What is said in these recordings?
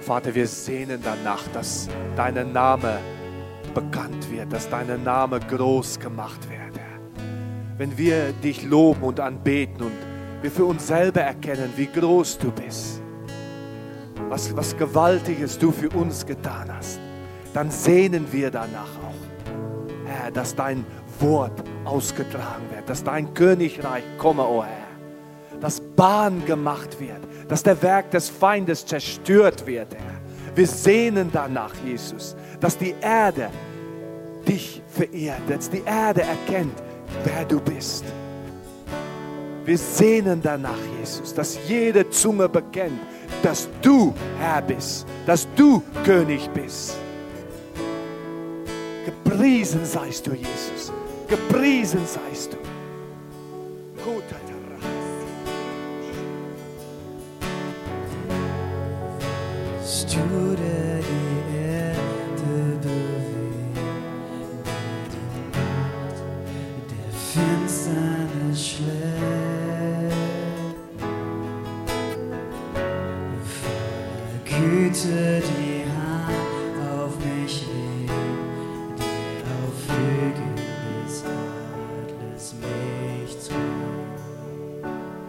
Vater, wir sehnen danach, dass dein Name bekannt wird, dass dein Name groß gemacht wird, Herr. Wenn wir dich loben und anbeten und wir für uns selber erkennen, wie groß du bist, was Gewaltiges du für uns getan hast, dann sehnen wir danach auch, Herr, dass dein Wort ausgetragen wird, dass dein Königreich komme, o Herr, dass Bahn gemacht wird, dass der Werk des Feindes zerstört wird, Herr. Wir sehnen danach, Jesus, dass die Erde dich verehrt, dass die Erde erkennt, wer du bist. Wir sehnen danach, Jesus, dass jede Zunge bekennt, dass du Herr bist, dass du König bist. Gepriesen seist du, Jesus. Gepriesen seist du. Du, der die Erde bewegt, der die Macht der Finsternis schlägt, voller Güte die Hand auf mich legt, der auf Flügeln des Adlers mich trägt.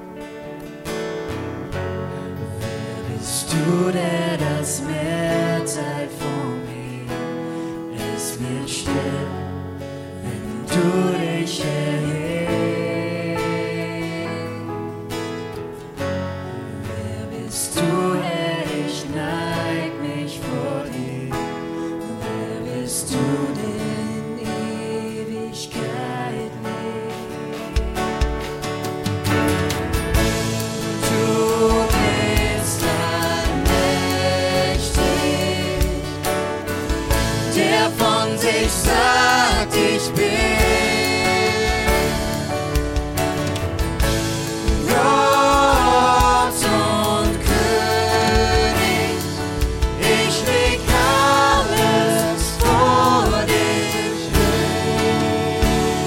Wer bist du, der das Meer teilt vor mir? Es wird still, wenn du dich erhebst. Wer bist du, Herr? Ich neig mich vor dir. Wer bist du, der in Ewigkeit lebt? Du bist der von sich sagt, ich bin Gott und König, ich leg alles vor dich hin.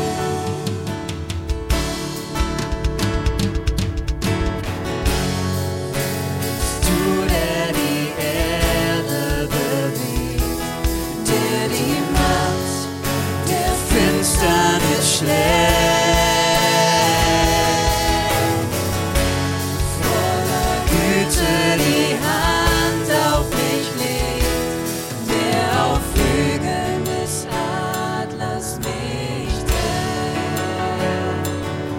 Du, der die Erde bewegt, der die Macht der Finsternis schlägt, voller Güte die Hand auf mich legt, der auf Flügeln des Adlers mich trägt.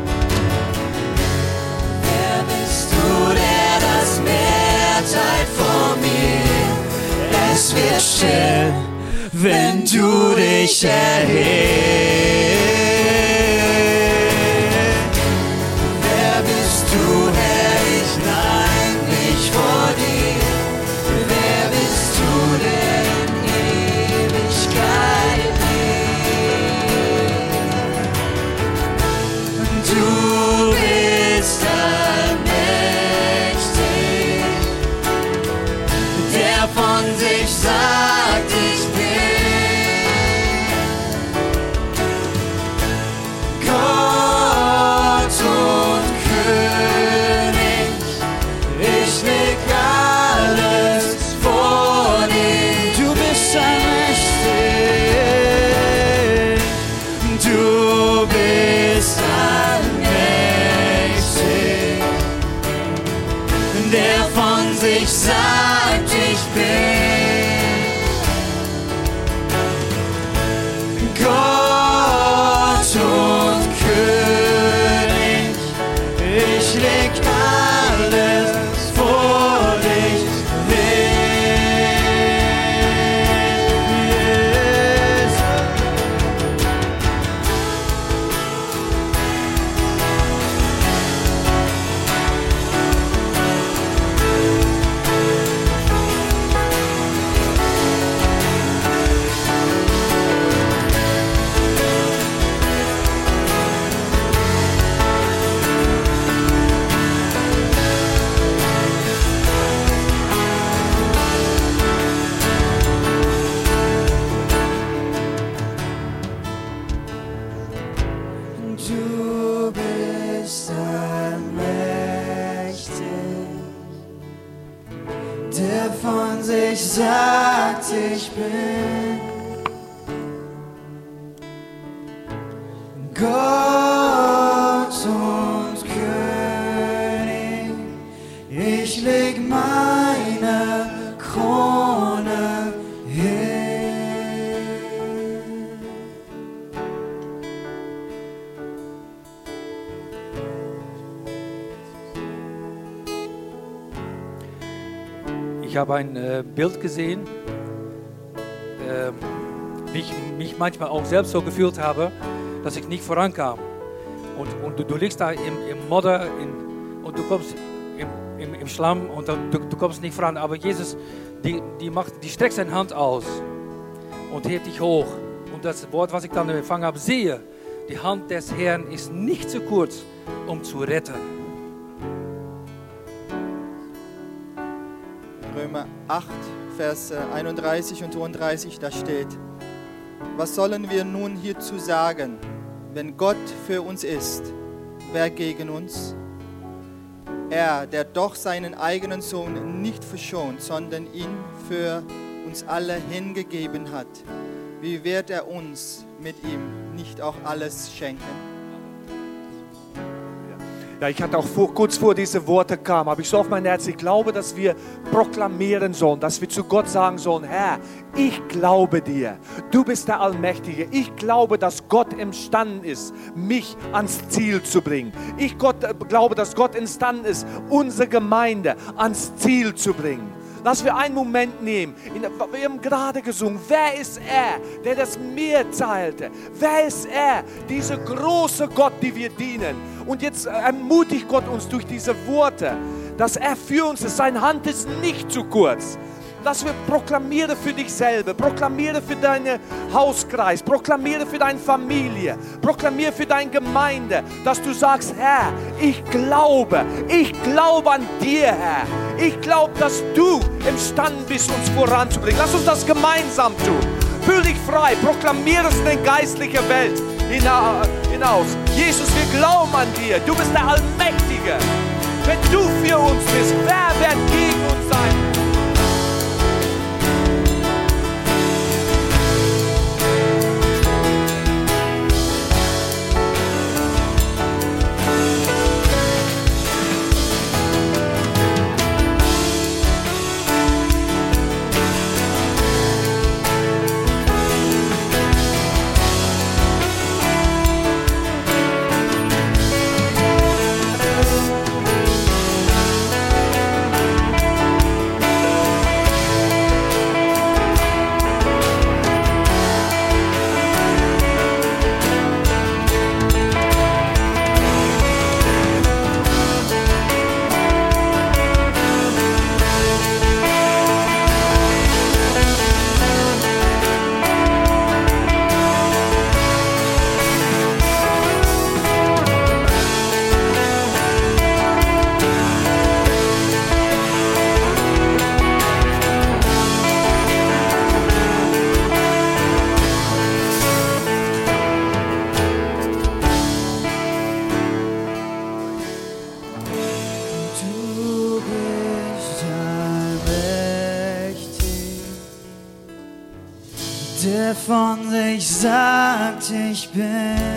Wer bist du, der das Meer teilt vor mir? Es wird still, wenn du dich erhebst. Wer bist du, Herr? Ich neig mich vor dir. Wer bist du, der in Ewigkeit lebt? Du bist allmächtig, der von sich sagt, ich bin Gott und König, ich leg alles vor dir. Du bist allmächtig, du bist allmächtig, der von sich sagt, ich bin Gott und König, ich leg alles vor dich hin. Jesus. der von sich sagt, ich bin Gott und König. Ich leg meine Krone hin. Ich habe ein Bild gesehen, wie ich mich manchmal auch selbst so gefühlt habe, dass ich nicht vorankam. Und du liegst da im Modder und du kommst im Schlamm und du kommst nicht voran. Aber Jesus, die streckt seine Hand aus und hebt dich hoch. Und das Wort, was ich dann empfangen habe, siehe, die Hand des Herrn ist nicht zu kurz, um zu retten. Römer 8, Vers 31 und 32, da steht: Was sollen wir nun hierzu sagen? Wenn Gott für uns ist, wer gegen uns? Er, der doch seinen eigenen Sohn nicht verschont, sondern ihn für uns alle hingegeben hat, wie wird er uns mit ihm nicht auch alles schenken? Ja, ich hatte auch kurz vor diese Worte kamen, habe ich so auf mein Herz, ich glaube, dass wir proklamieren sollen, dass wir zu Gott sagen sollen: Herr, ich glaube dir, du bist der Allmächtige. Ich glaube, dass Gott imstande ist, mich ans Ziel zu bringen. Ich glaube, dass Gott imstande ist, unsere Gemeinde ans Ziel zu bringen. Lass wir einen Moment nehmen. Wir haben gerade gesungen. Wer ist er, der das Meer teilte? Wer ist er, dieser große Gott, den wir dienen? Und jetzt ermutigt Gott uns durch diese Worte, dass er für uns ist. Seine Hand ist nicht zu kurz. Dass wir proklamieren für dich selber, proklamiere für deinen Hauskreis, proklamiere für deine Familie, proklamiere für deine Gemeinde, dass du sagst: Herr, ich glaube an dir, Herr. Ich glaube, dass du imstande bist, uns voranzubringen. Lass uns das gemeinsam tun. Fühl dich frei, proklamiere es in die geistliche Welt hinaus. Jesus, wir glauben an dir. Du bist der Allmächtige. Wenn du für uns bist, wer wird gegen uns sein? Der von sich sagt, ich bin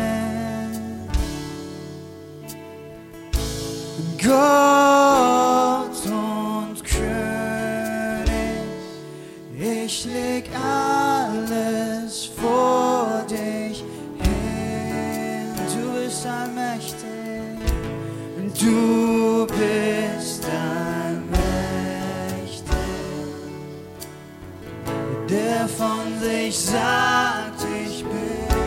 Gott und König. Ich leg alles vor dich hin. Du bist allmächtig, du bist allmächtig. Der von sich sagt, ich bin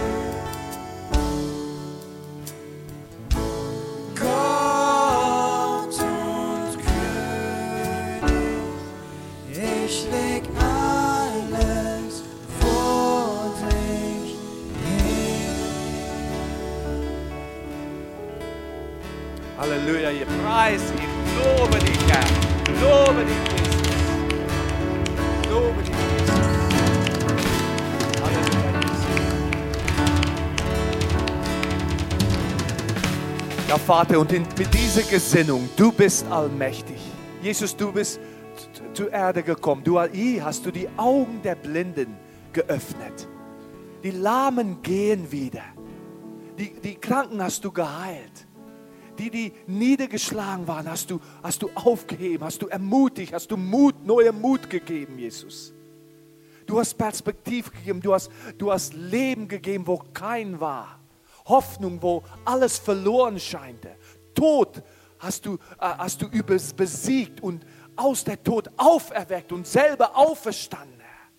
Gott und König. Ich leg alles vor dich hin. Halleluja, ihr Preis, ich lobe dich, Herr. Lobe dich, Jesus. Lobe dich, Jesus. Ja, Vater, und mit dieser Gesinnung, du bist allmächtig. Jesus, du bist zur Erde gekommen. Hier hast du die Augen der Blinden geöffnet. Die Lahmen gehen wieder. Die Kranken hast du geheilt. Die niedergeschlagen waren, hast du aufgeheben, hast du ermutigt, hast du neue Mut gegeben, Jesus. Du hast Perspektive gegeben, du hast Leben gegeben, wo kein war. Hoffnung, wo alles verloren scheinte. Tod hast du besiegt und aus der Tod auferweckt und selber auferstanden.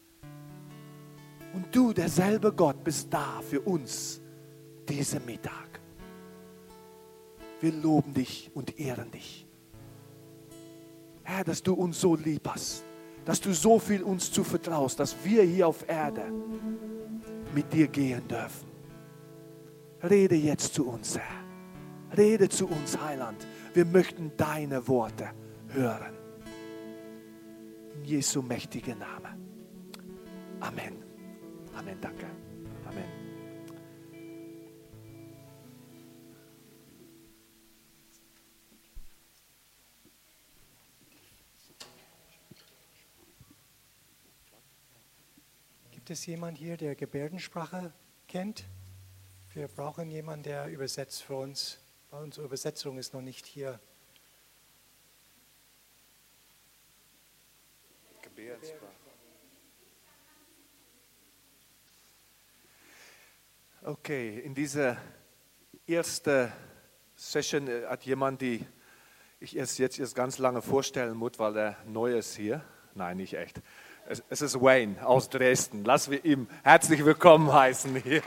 Und du, derselbe Gott, bist da für uns diesen Mittag. Wir loben dich und ehren dich. Herr, dass du uns so lieb hast, dass du so viel uns zuvertraust, dass wir hier auf Erde mit dir gehen dürfen. Rede jetzt zu uns, Herr. Rede zu uns, Heiland. Wir möchten deine Worte hören. In Jesu mächtigen Namen. Amen. Amen, danke. Amen. Gibt es jemanden hier, der Gebärdensprache kennt? Wir brauchen jemanden, der übersetzt für uns, weil unsere Übersetzung ist noch nicht hier. Gebärdensprache. Okay, in dieser ersten Session hat jemand, die ich jetzt ganz lange vorstellen muss, weil er neu ist hier. Nein, nicht echt. Es ist Wayne aus Dresden. Lassen wir ihm herzlich willkommen heißen hier.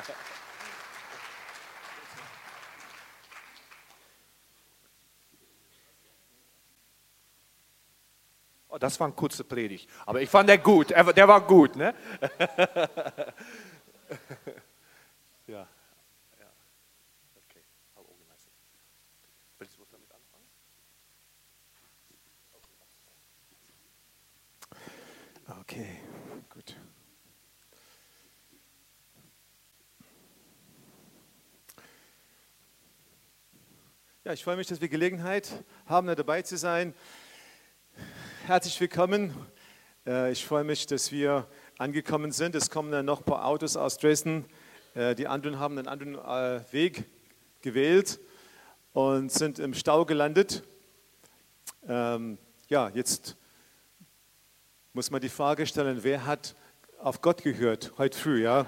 Oh, das war eine kurze Predigt, aber ich fand der gut. Der war gut, ne? Ja. Okay. Willst du damit anfangen? Okay, gut. Ja, ich freue mich, dass wir Gelegenheit haben, da dabei zu sein. Herzlich willkommen. Ich freue mich, dass wir angekommen sind. Es kommen dann noch ein paar Autos aus Dresden. Die anderen haben einen anderen Weg gewählt und sind im Stau gelandet. Jetzt muss man die Frage stellen, wer hat auf Gott gehört heute früh, ja?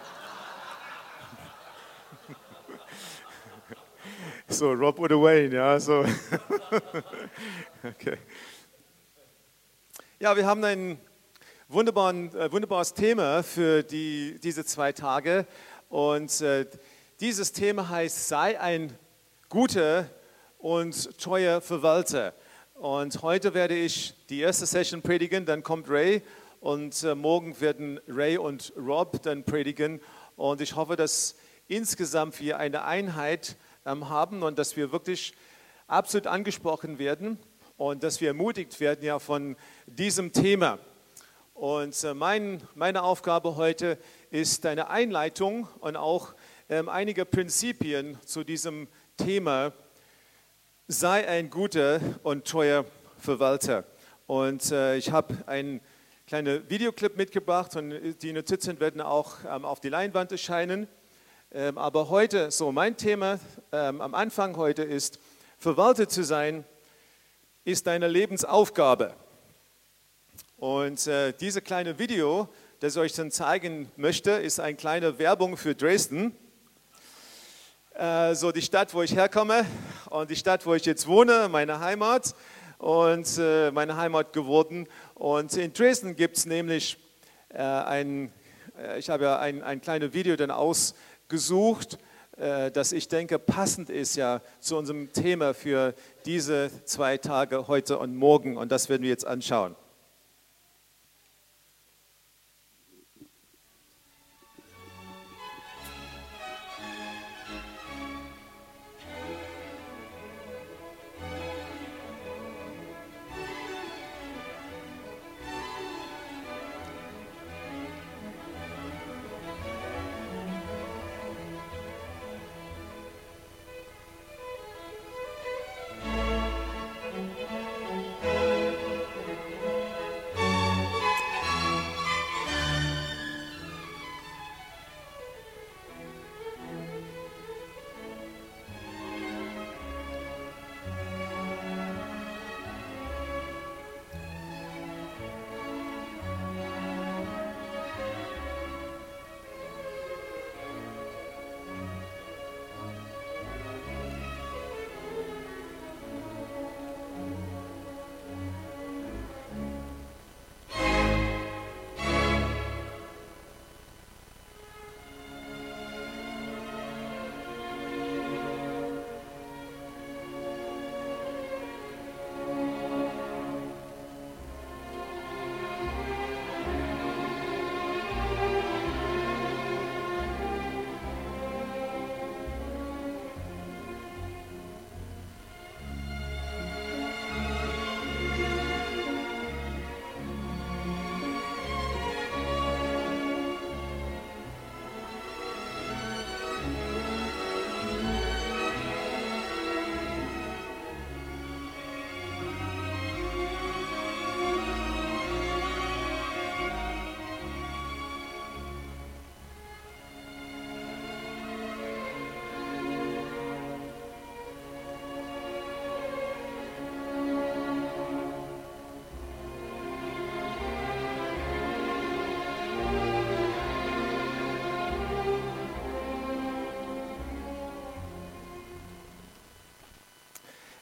So, Rob oder Wayne, ja, so. Okay. Ja, wir haben ein wunderbares Thema für diese 2 Tage. Und dieses Thema heißt, sei ein guter und treuer Verwalter. Und heute werde ich die erste Session predigen, dann kommt Ray und morgen werden Ray und Rob dann predigen. Und ich hoffe, dass insgesamt wir eine Einheit haben und dass wir wirklich absolut angesprochen werden und dass wir ermutigt werden ja von diesem Thema. Und meine Aufgabe heute ist eine Einleitung und auch einige Prinzipien zu diesem Thema, sei ein guter und treuer Verwalter. Und ich habe einen kleinen Videoclip mitgebracht und die Notizen werden auch auf die Leinwand erscheinen. Aber heute, so mein Thema am Anfang heute ist, Verwalter zu sein, ist deine Lebensaufgabe. Und dieses kleine Video, das ich euch dann zeigen möchte, ist eine kleine Werbung für Dresden. So die Stadt, wo ich herkomme und die Stadt, wo ich jetzt wohne, meine Heimat und meine Heimat geworden. Und in Dresden gibt es nämlich ich habe ja ein kleines Video dann ausgesucht, das ich denke passend ist ja zu unserem Thema für diese 2 Tage, heute und morgen. Und das werden wir jetzt anschauen.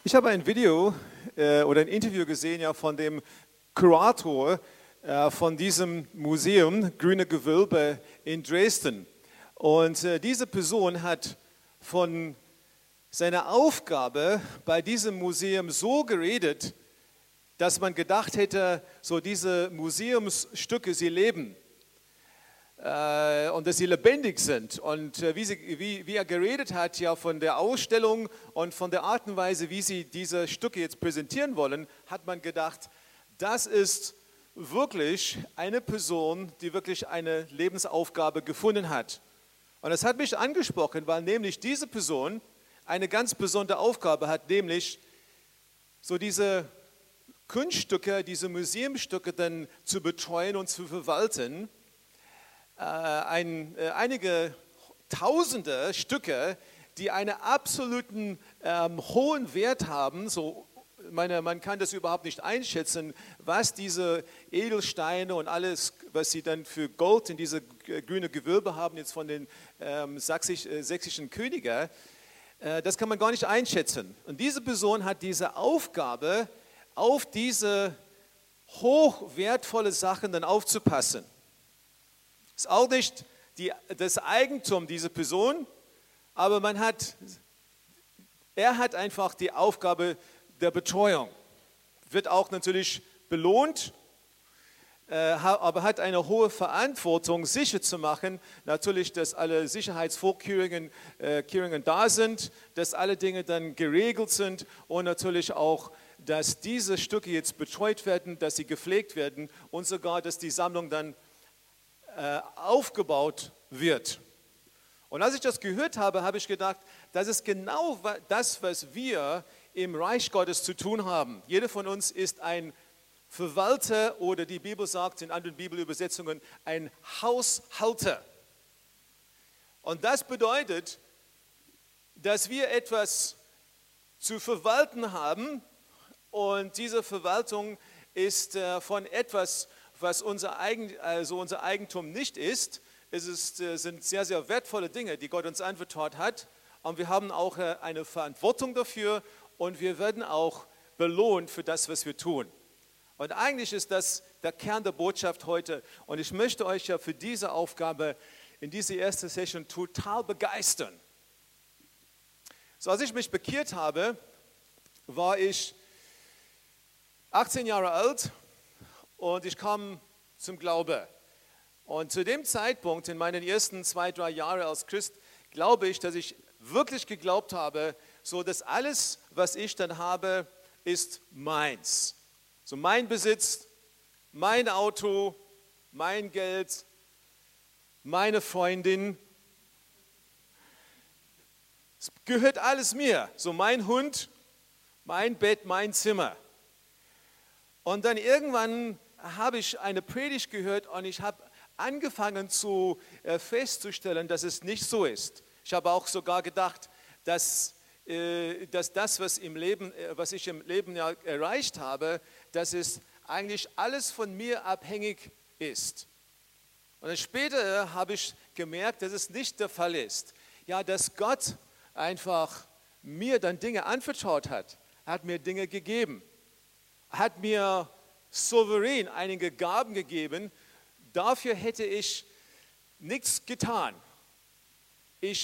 Ich habe ein Video oder ein Interview gesehen ja, von dem Kurator von diesem Museum, Grüne Gewölbe in Dresden. Und diese Person hat von seiner Aufgabe bei diesem Museum so geredet, dass man gedacht hätte, so diese Museumsstücke, sie leben und dass sie lebendig sind. Und wie er geredet hat ja von der Ausstellung und von der Art und Weise, wie sie diese Stücke jetzt präsentieren wollen, hat man gedacht, das ist wirklich eine Person, die wirklich eine Lebensaufgabe gefunden hat. Und das hat mich angesprochen, weil nämlich diese Person eine ganz besondere Aufgabe hat, nämlich so diese Kunststücke, diese Museumsstücke dann zu betreuen und zu verwalten. Einige Tausende Stücke, die einen absoluten hohen Wert haben, so man kann das überhaupt nicht einschätzen, was diese Edelsteine und alles, was sie dann für Gold in diese grüne Gewölbe haben, jetzt von den sächsischen Königen, das kann man gar nicht einschätzen. Und diese Person hat diese Aufgabe, auf diese hochwertvolle Sachen dann aufzupassen. Ist auch nicht das Eigentum dieser Person, aber er hat einfach die Aufgabe der Betreuung. Wird auch natürlich belohnt, aber hat eine hohe Verantwortung, sicher zu machen, natürlich, dass alle Sicherheitsvorkehrungen da sind, dass alle Dinge dann geregelt sind und natürlich auch, dass diese Stücke jetzt betreut werden, dass sie gepflegt werden und sogar, dass die Sammlung dann aufgebaut wird. Und als ich das gehört habe, habe ich gedacht, das ist genau das, was wir im Reich Gottes zu tun haben. Jeder von uns ist ein Verwalter oder die Bibel sagt in anderen Bibelübersetzungen ein Haushalter. Und das bedeutet, dass wir etwas zu verwalten haben und diese Verwaltung ist von etwas, was unser Eigentum nicht ist. Sind sehr, sehr wertvolle Dinge, die Gott uns anvertraut hat. Und wir haben auch eine Verantwortung dafür und wir werden auch belohnt für das, was wir tun. Und eigentlich ist das der Kern der Botschaft heute. Und ich möchte euch ja für diese Aufgabe in diese erste Session total begeistern. So, als ich mich bekehrt habe, war ich 18 Jahre alt und ich kam zum Glaube. Und zu dem Zeitpunkt, in meinen ersten 2-3 Jahren als Christ, glaube ich, dass ich wirklich geglaubt habe, so dass alles, was ich dann habe, ist meins. So mein Besitz, mein Auto, mein Geld, meine Freundin. Es gehört alles mir. So mein Hund, mein Bett, mein Zimmer. Und dann irgendwann habe ich eine Predigt gehört und ich habe angefangen festzustellen, dass es nicht so ist. Ich habe auch sogar gedacht, dass das, was ich im Leben ja erreicht habe, dass es eigentlich alles von mir abhängig ist. Und dann später habe ich gemerkt, dass es nicht der Fall ist. Ja, dass Gott einfach mir dann Dinge anvertraut hat. Er hat mir Dinge gegeben. Er hat mir souverän einige Gaben gegeben. Dafür hätte ich nichts getan. Ich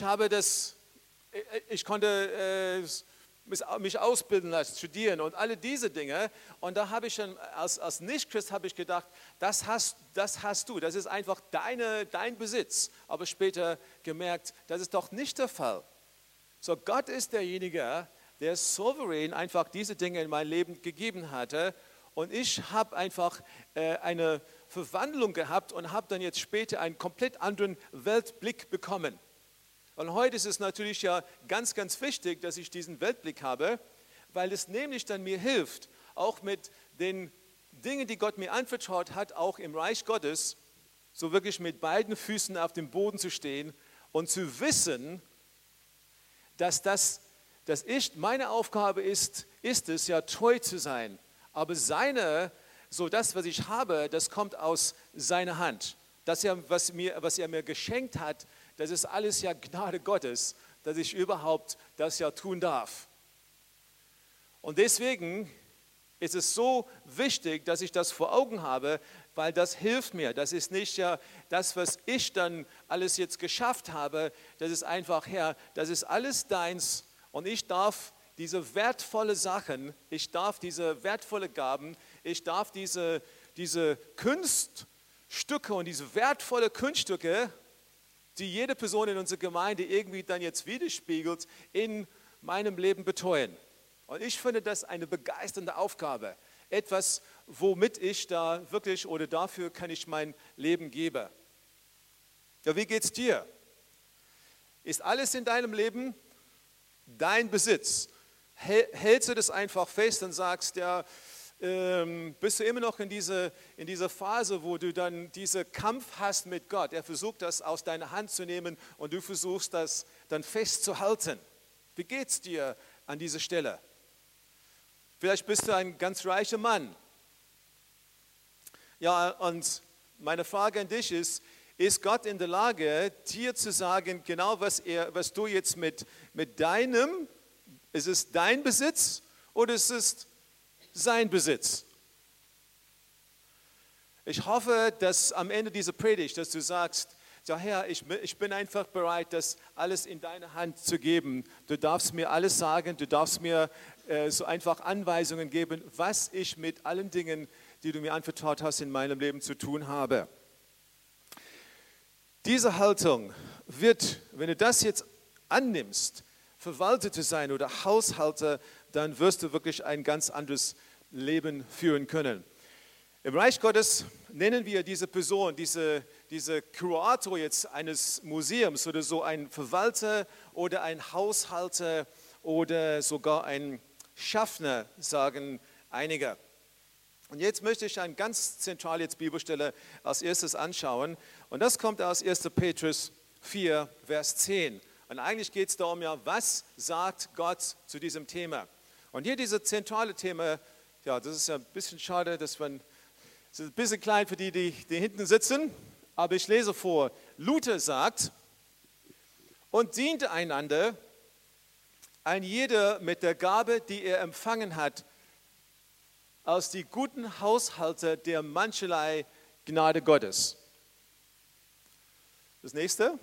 konnte mich ausbilden lassen, studieren und alle diese Dinge. Und da habe ich dann als Nicht-Christ habe ich gedacht, das hast du, das ist einfach dein Besitz. Aber später gemerkt, das ist doch nicht der Fall. So, Gott ist derjenige, der souverän einfach diese Dinge in mein Leben gegeben hatte. Und ich habe einfach eine Verwandlung gehabt und habe dann jetzt später einen komplett anderen Weltblick bekommen. Und heute ist es natürlich ja ganz, ganz wichtig, dass ich diesen Weltblick habe, weil es nämlich dann mir hilft, auch mit den Dingen, die Gott mir anvertraut hat, auch im Reich Gottes, so wirklich mit beiden Füßen auf dem Boden zu stehen und zu wissen, dass meine Aufgabe ist es ja treu zu sein. Aber das, was ich habe, das kommt aus seiner Hand. Das ja, was er mir geschenkt hat, das ist alles ja Gnade Gottes, dass ich überhaupt das ja tun darf. Und deswegen ist es so wichtig, dass ich das vor Augen habe, weil das hilft mir. Das ist nicht ja das, was ich dann alles jetzt geschafft habe. Das ist einfach, Herr, das ist alles deins und ich darf diese wertvolle Sachen, ich darf diese wertvolle Gaben, ich darf diese Kunststücke und diese wertvolle Kunststücke, die jede Person in unserer Gemeinde irgendwie dann jetzt widerspiegelt, in meinem Leben betreuen. Und ich finde das eine begeisternde Aufgabe. Etwas, womit ich da wirklich oder dafür kann ich mein Leben geben. Ja, wie geht's dir? Ist alles in deinem Leben dein Besitz? Hältst du das einfach fest und sagst, ja, bist du immer noch in dieser Phase, wo du dann diesen Kampf hast mit Gott? Er versucht das aus deiner Hand zu nehmen und du versuchst das dann festzuhalten. Wie geht's dir an dieser Stelle? Vielleicht bist du ein ganz reicher Mann. Ja, und meine Frage an dich ist Gott in der Lage, dir zu sagen, genau was du jetzt mit deinem, ist es dein Besitz oder ist es sein Besitz? Ich hoffe, dass am Ende dieser Predigt, dass du sagst, ja Herr, ich bin einfach bereit, das alles in deine Hand zu geben. Du darfst mir alles sagen, du darfst mir so einfach Anweisungen geben, was ich mit allen Dingen, die du mir anvertraut hast, in meinem Leben zu tun habe. Diese Haltung wird, wenn du das jetzt annimmst, Verwalter zu sein oder Haushalter, dann wirst du wirklich ein ganz anderes Leben führen können. Im Reich Gottes nennen wir diese Person, diese Kurator jetzt eines Museums oder so ein Verwalter oder ein Haushalter oder sogar ein Schaffner, sagen einige. Und jetzt möchte ich eine ganz zentrale Bibelstelle als erstes anschauen. Und das kommt aus 1. Petrus 4, Vers 10. Und eigentlich geht es darum, ja, was sagt Gott zu diesem Thema? Und hier dieses zentrale Thema, ja, das ist ja ein bisschen schade, das ist ein bisschen klein für die hinten sitzen, aber ich lese vor. Luther sagt, und dient einander, ein jeder mit der Gabe, die er empfangen hat, als die guten Haushalter der mancherlei Gnade Gottes. Das nächste.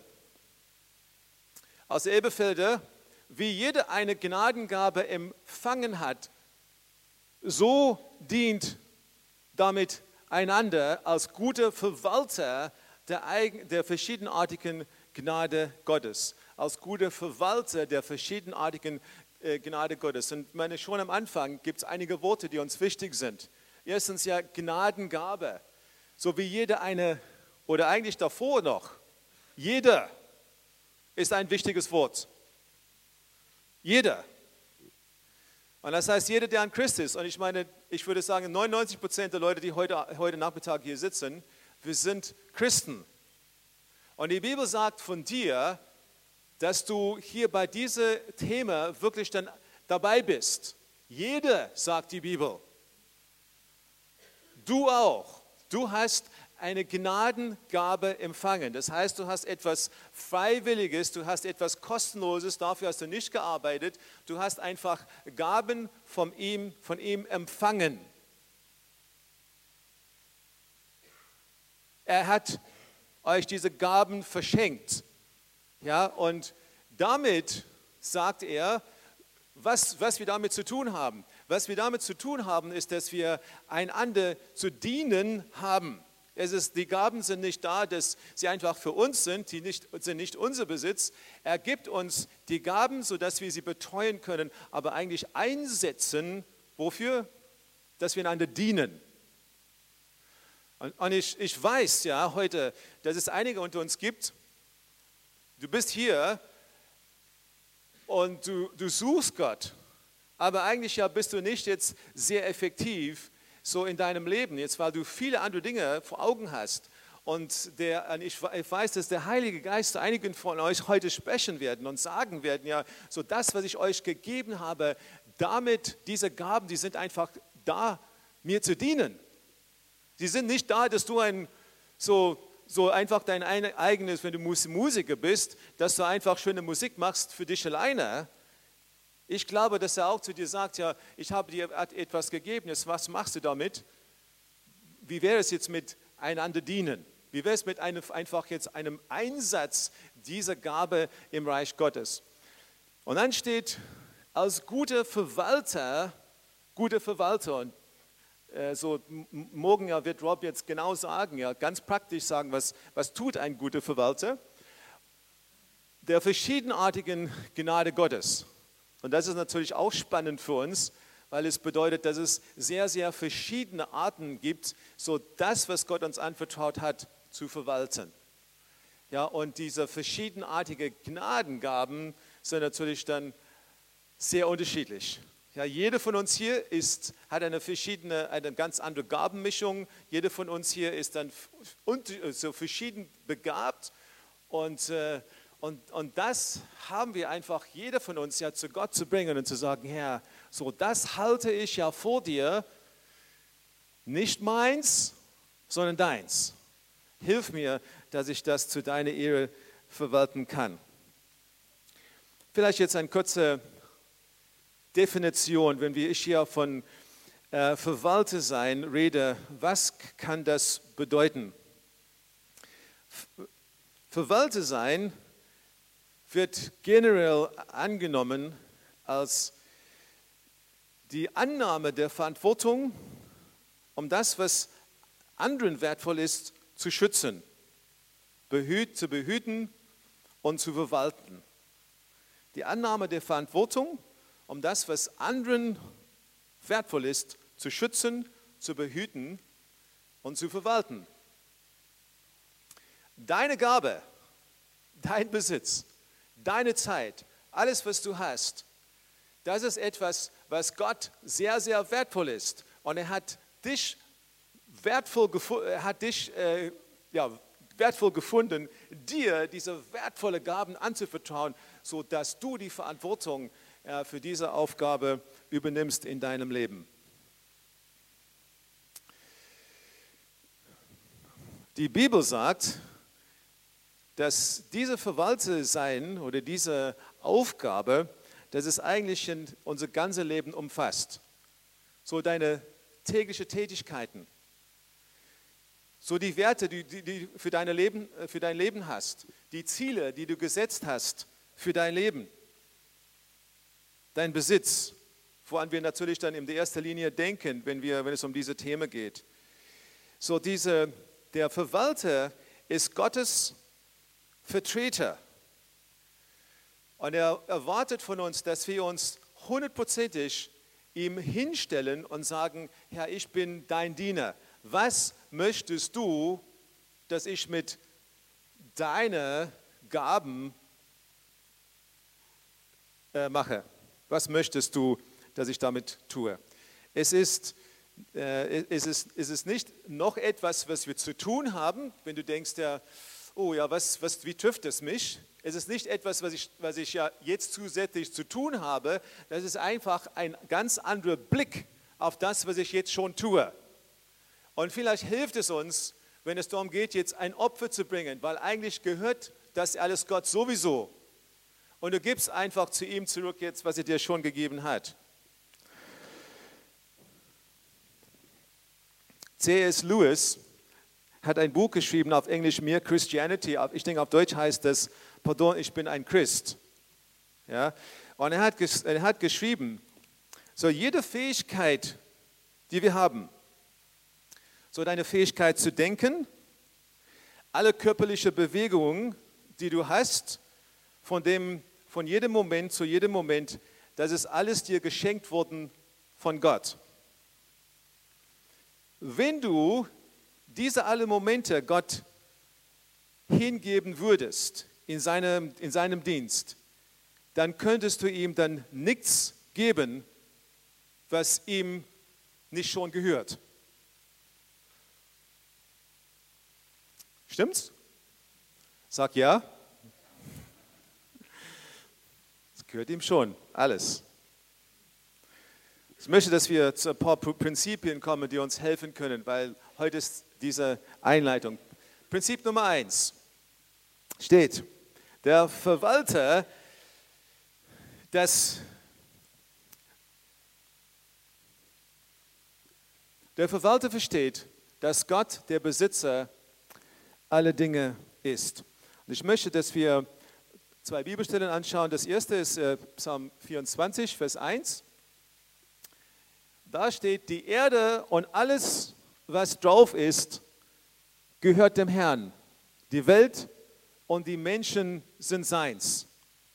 Aus Elberfelder, wie jeder eine Gnadengabe empfangen hat, so dient damit einander als guter Verwalter der verschiedenartigen Gnade Gottes. Als guter Verwalter der verschiedenartigen Gnade Gottes. Und schon am Anfang gibt es einige Worte, die uns wichtig sind. Erstens ja Gnadengabe. So wie jeder eine, oder eigentlich davor noch, jeder ist ein wichtiges Wort. Jeder. Und das heißt, jeder, der ein Christ ist, und ich meine, ich würde sagen, 99% der Leute, die heute Nachmittag hier sitzen, wir sind Christen. Und die Bibel sagt von dir, dass du hier bei diesem Thema wirklich dann dabei bist. Jeder, sagt die Bibel. Du auch. Du hast eine Gnadengabe empfangen. Das heißt, du hast etwas Freiwilliges, du hast etwas Kostenloses, dafür hast du nicht gearbeitet. Du hast einfach Gaben von ihm empfangen. Er hat euch diese Gaben verschenkt. Ja, und damit sagt er, was wir damit zu tun haben. Was wir damit zu tun haben, ist, dass wir einander zu dienen haben. Die Gaben sind nicht da, dass sie einfach für uns sind, sind nicht unser Besitz. Er gibt uns die Gaben, sodass wir sie betreuen können, aber eigentlich einsetzen, wofür? Dass wir einander dienen. Und ich weiß ja heute, dass es einige unter uns gibt, du bist hier und du suchst Gott, aber eigentlich ja bist du nicht jetzt sehr effektiv so in deinem Leben, jetzt weil du viele andere Dinge vor Augen hast. Und ich weiß, dass der Heilige Geist einigen von euch heute sprechen werden und sagen werden, ja, so das, was ich euch gegeben habe, damit diese Gaben, die sind einfach da, mir zu dienen. Sie sind nicht da, dass du so einfach dein eigenes, wenn du Musiker bist, dass du einfach schöne Musik machst für dich alleine. Ich glaube, dass er auch zu dir sagt, ja, ich habe dir etwas gegeben, jetzt was machst du damit? Wie wäre es jetzt mit einander dienen? Wie wäre es mit einfach jetzt einem Einsatz dieser Gabe im Reich Gottes? Und dann steht, als guter Verwalter, und so morgen ja, wird Rob jetzt genau sagen, ja, ganz praktisch sagen, was tut ein guter Verwalter? Der verschiedenartigen Gnade Gottes. Und das ist natürlich auch spannend für uns, weil es bedeutet, dass es sehr, sehr verschiedene Arten gibt, so das, was Gott uns anvertraut hat, zu verwalten. Ja, und diese verschiedenartigen Gnadengaben sind natürlich dann sehr unterschiedlich. Ja, jeder von uns hier hat eine ganz andere Gabenmischung. Jeder von uns hier ist dann so verschieden begabt. Und das haben wir einfach, jeder von uns ja zu Gott zu bringen und zu sagen, Herr, so das halte ich ja vor dir, nicht meins, sondern deins. Hilf mir, dass ich das zu deiner Ehre verwalten kann. Vielleicht jetzt eine kurze Definition, wenn ich hier von Verwalter sein rede, was kann das bedeuten? Verwalter sein wird generell angenommen als die Annahme der Verantwortung, um das, was anderen wertvoll ist, zu schützen, zu behüten und zu verwalten. Die Annahme der Verantwortung, um das, was anderen wertvoll ist, zu schützen, zu behüten und zu verwalten. Deine Gabe, dein Besitz, deine Zeit, alles, was du hast, das ist etwas, was Gott sehr, sehr wertvoll ist. Und er hat dich wertvoll gefunden, dir diese wertvollen Gaben anzuvertrauen, sodass du die Verantwortung für diese Aufgabe übernimmst in deinem Leben. Die Bibel sagt, dass diese Verwalter sein oder diese Aufgabe, dass es eigentlich unser ganzes Leben umfasst. So deine täglichen Tätigkeiten, so die Werte, die du für dein Leben hast, die Ziele, die du gesetzt hast für dein Leben, dein Besitz, woran wir natürlich dann in der ersten Linie denken, wenn es um diese Themen geht. So der Verwalter ist Gottes Vertreter. Und er erwartet von uns, dass wir uns 100%ig ihm hinstellen und sagen, Herr, ich bin dein Diener. Was möchtest du, dass ich mit deinen Gaben mache? Was möchtest du, dass ich damit tue? Es ist nicht noch etwas, was wir zu tun haben, wenn du denkst, ja, oh ja, wie trifft es mich? Es ist nicht etwas, was ich ja jetzt zusätzlich zu tun habe. Das ist einfach ein ganz anderer Blick auf das, was ich jetzt schon tue. Und vielleicht hilft es uns, wenn es darum geht, jetzt ein Opfer zu bringen, weil eigentlich gehört das alles Gott sowieso. Und du gibst einfach zu ihm zurück jetzt, was er dir schon gegeben hat. C.S. Lewis hat ein Buch geschrieben, auf Englisch Mere Christianity. Ich denke, auf Deutsch heißt das, Pardon, ich bin ein Christ. Ja? Und er hat geschrieben, so jede Fähigkeit, die wir haben, so deine Fähigkeit zu denken, alle körperliche Bewegungen, die du hast, von jedem Moment zu jedem Moment, das ist alles dir geschenkt worden von Gott. Wenn du diese alle Momente Gott hingeben würdest in seinem Dienst, dann könntest du ihm dann nichts geben, was ihm nicht schon gehört. Stimmt's? Sag ja. Es gehört ihm schon, alles. Ich möchte, dass wir zu ein paar Prinzipien kommen, die uns helfen können, weil heute ist diese Einleitung. Prinzip Nummer 1 steht, der Verwalter, das Der Verwalter versteht, dass Gott der Besitzer aller Dinge ist. Und ich möchte, dass wir 2 Bibelstellen anschauen. Das erste ist Psalm 24, Vers 1. Da steht, die Erde und alles, was drauf ist, gehört dem Herrn. Die Welt und die Menschen sind seins.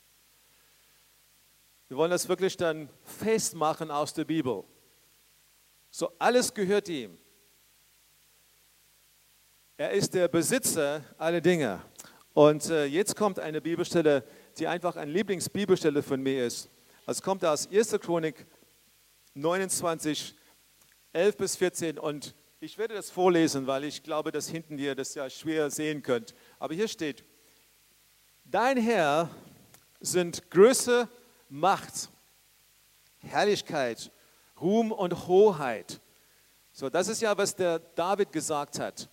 Wir wollen das wirklich dann festmachen aus der Bibel. So, alles gehört ihm. Er ist der Besitzer aller Dinge. Und jetzt kommt eine Bibelstelle, die einfach eine Lieblingsbibelstelle von mir ist. Es kommt aus 1. Chronik 29, 11 bis 14. Und ich werde das vorlesen, weil ich glaube, dass hinten ihr das ja schwer sehen könnt. Aber hier steht, dein Herr sind Größe, Macht, Herrlichkeit, Ruhm und Hoheit. So, das ist ja, was der David gesagt hat.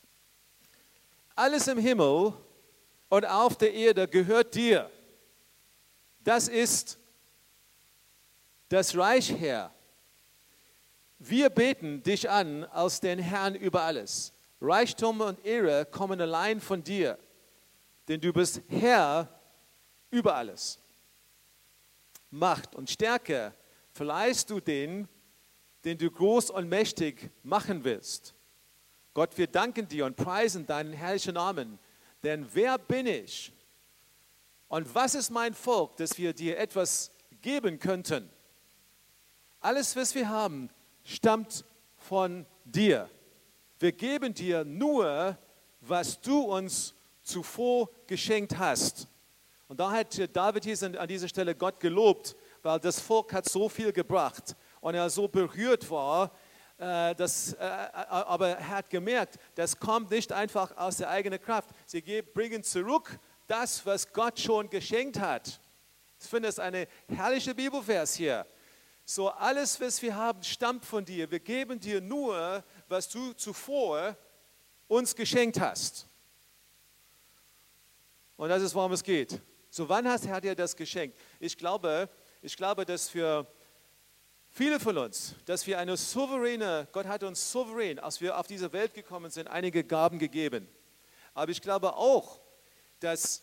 Alles im Himmel und auf der Erde gehört dir. Das ist das Reich, Herr. Wir beten dich an als den Herrn über alles. Reichtum und Ehre kommen allein von dir, denn du bist Herr über alles. Macht und Stärke verleihst du den du groß und mächtig machen willst. Gott, wir danken dir und preisen deinen herrlichen Namen, denn wer bin ich und was ist mein Volk, dass wir dir etwas geben könnten? Alles, was wir haben, stammt von dir. Wir geben dir nur, was du uns zuvor geschenkt hast. Und da hat David hier an dieser Stelle Gott gelobt, weil das Volk hat so viel gebracht und er so berührt war, aber er hat gemerkt, das kommt nicht einfach aus der eigenen Kraft. Sie bringen zurück das, was Gott schon geschenkt hat. Ich finde das eine herrliche Bibelvers hier. So, alles, was wir haben, stammt von dir. Wir geben dir nur, was du zuvor uns geschenkt hast. Und das ist, worum es geht. So, wann hat er das geschenkt? Ich glaube, dass für viele von uns, dass wir Gott hat uns souverän, als wir auf diese Welt gekommen sind, einige Gaben gegeben. Aber ich glaube auch, dass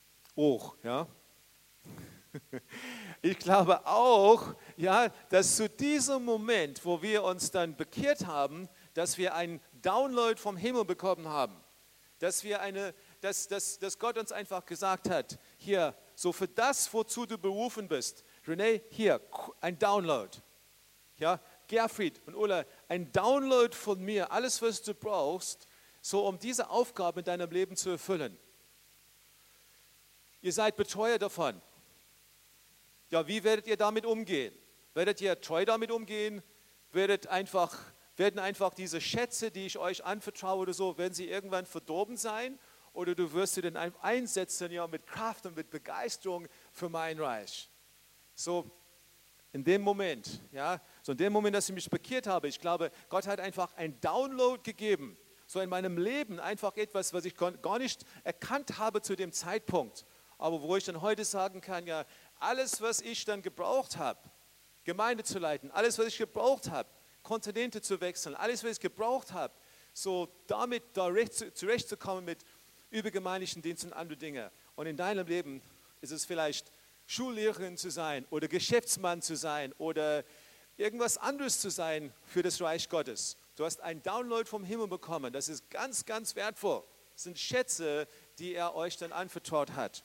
zu diesem Moment, wo wir uns dann bekehrt haben, dass wir einen Download vom Himmel bekommen haben. Dass Gott uns einfach gesagt hat, hier, so für das, wozu du berufen bist, René, hier, ein Download. Ja, Gerfried und Ulla, ein Download von mir, alles, was du brauchst, so um diese Aufgabe in deinem Leben zu erfüllen. Ihr seid Betreuer davon. Ja, wie werdet ihr damit umgehen? Werdet ihr treu damit umgehen? Werden einfach diese Schätze, die ich euch anvertraue oder so, werden sie irgendwann verdorben sein? Oder du wirst sie dann einsetzen, ja, mit Kraft und mit Begeisterung für mein Reich? So, in dem Moment, dass ich mich bekehrt habe, ich glaube, Gott hat einfach ein Download gegeben. So in meinem Leben einfach etwas, was ich gar nicht erkannt habe zu dem Zeitpunkt. Aber wo ich dann heute sagen kann, ja, alles, was ich dann gebraucht habe, Gemeinde zu leiten, alles, was ich gebraucht habe, Kontinente zu wechseln, alles, was ich gebraucht habe, so damit da zurechtzukommen mit übergemeindlichen Diensten und anderen Dingen. Und in deinem Leben ist es vielleicht Schullehrerin zu sein oder Geschäftsmann zu sein oder irgendwas anderes zu sein für das Reich Gottes. Du hast einen Download vom Himmel bekommen. Das ist ganz, ganz wertvoll. Das sind Schätze, die er euch dann anvertraut hat.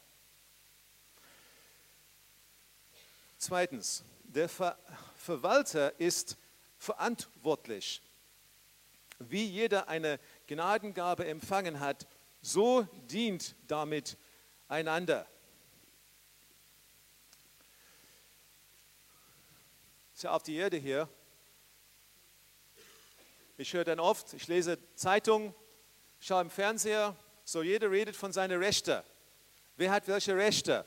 Zweitens, der Verwalter ist verantwortlich. Wie jeder eine Gnadengabe empfangen hat, so dient damit einander. Ist ja auf die Erde hier. Ich höre dann oft, ich lese Zeitungen, schaue im Fernseher, so jeder redet von seinen Rechten. Wer hat welche Rechte?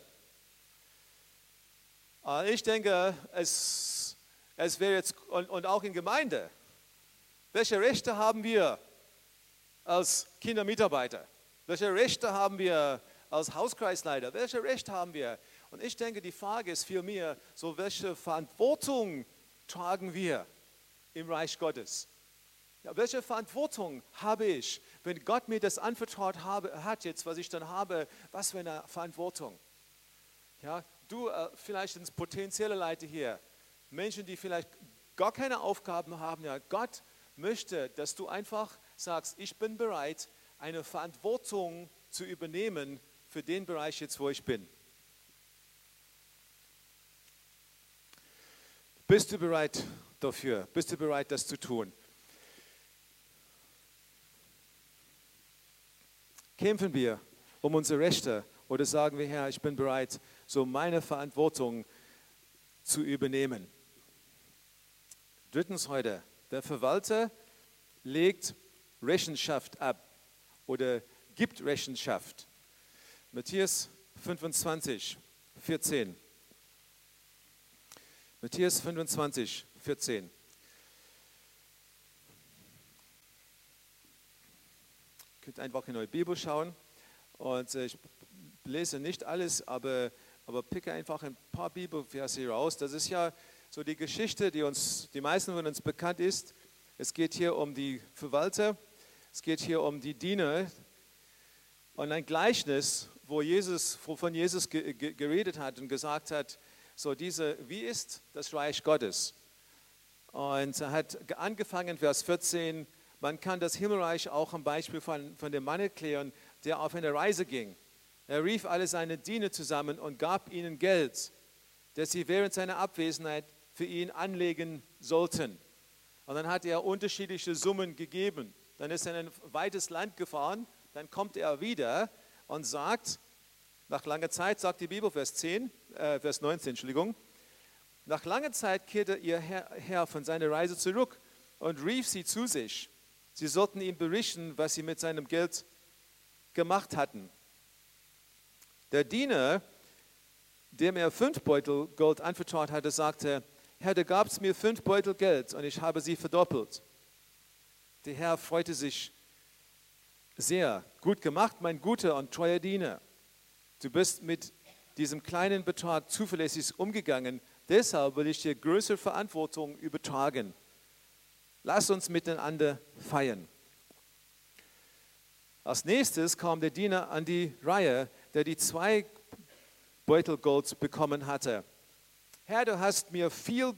Ich denke, es wäre jetzt, und auch in Gemeinde, welche Rechte haben wir als Kindermitarbeiter? Welche Rechte haben wir als Hauskreisleiter? Welche Rechte haben wir? Und ich denke, die Frage ist vielmehr, so welche Verantwortung tragen wir im Reich Gottes? Ja, welche Verantwortung habe ich, wenn Gott mir das anvertraut hat jetzt, was ich dann habe, was für eine Verantwortung? Ja, du vielleicht ins potenzielle Leiter hier, Menschen, die vielleicht gar keine Aufgaben haben, ja, Gott möchte, dass du einfach sagst, ich bin bereit, eine Verantwortung zu übernehmen für den Bereich jetzt, wo ich bin. Bist du bereit dafür? Bist du bereit, das zu tun? Kämpfen wir um unsere Rechte oder sagen wir, Herr, ich bin bereit, so meine Verantwortung zu übernehmen? Drittens heute, der Verwalter legt Rechenschaft ab oder gibt Rechenschaft. Matthäus 25, 14. Matthäus 25, 14. Ihr könnt einfach in eure Bibel schauen und ich lese nicht alles, aber picke einfach ein paar Bibelverse hier raus. Das ist ja so die Geschichte, die meisten von uns bekannt ist. Es geht hier um die Verwalter, es geht hier um die Diener und ein Gleichnis, wovon Jesus geredet hat und gesagt hat, so wie ist das Reich Gottes? Und er hat angefangen, Vers 14, man kann das Himmelreich auch am Beispiel von dem Mann erklären, der auf eine Reise ging. Er rief alle seine Diener zusammen und gab ihnen Geld, das sie während seiner Abwesenheit für ihn anlegen sollten. Und dann hat er unterschiedliche Summen gegeben. Dann ist er in ein weites Land gefahren, dann kommt er wieder und sagt, nach langer Zeit, sagt die Bibel, Vers 19, Entschuldigung, nach langer Zeit kehrte ihr Herr von seiner Reise zurück und rief sie zu sich. Sie sollten ihm berichten, was sie mit seinem Geld gemacht hatten. Der Diener, dem er 5 Beutel Gold anvertraut hatte, sagte, Herr, du gabst mir 5 Beutel Geld und ich habe sie verdoppelt. Der Herr freute sich sehr. Gut gemacht, mein guter und treuer Diener. Du bist mit diesem kleinen Betrag zuverlässig umgegangen. Deshalb will ich dir größere Verantwortung übertragen. Lass uns miteinander feiern. Als nächstes kam der Diener an die Reihe, der die 2 Beutel Gold bekommen hatte. Herr, du hast mir 2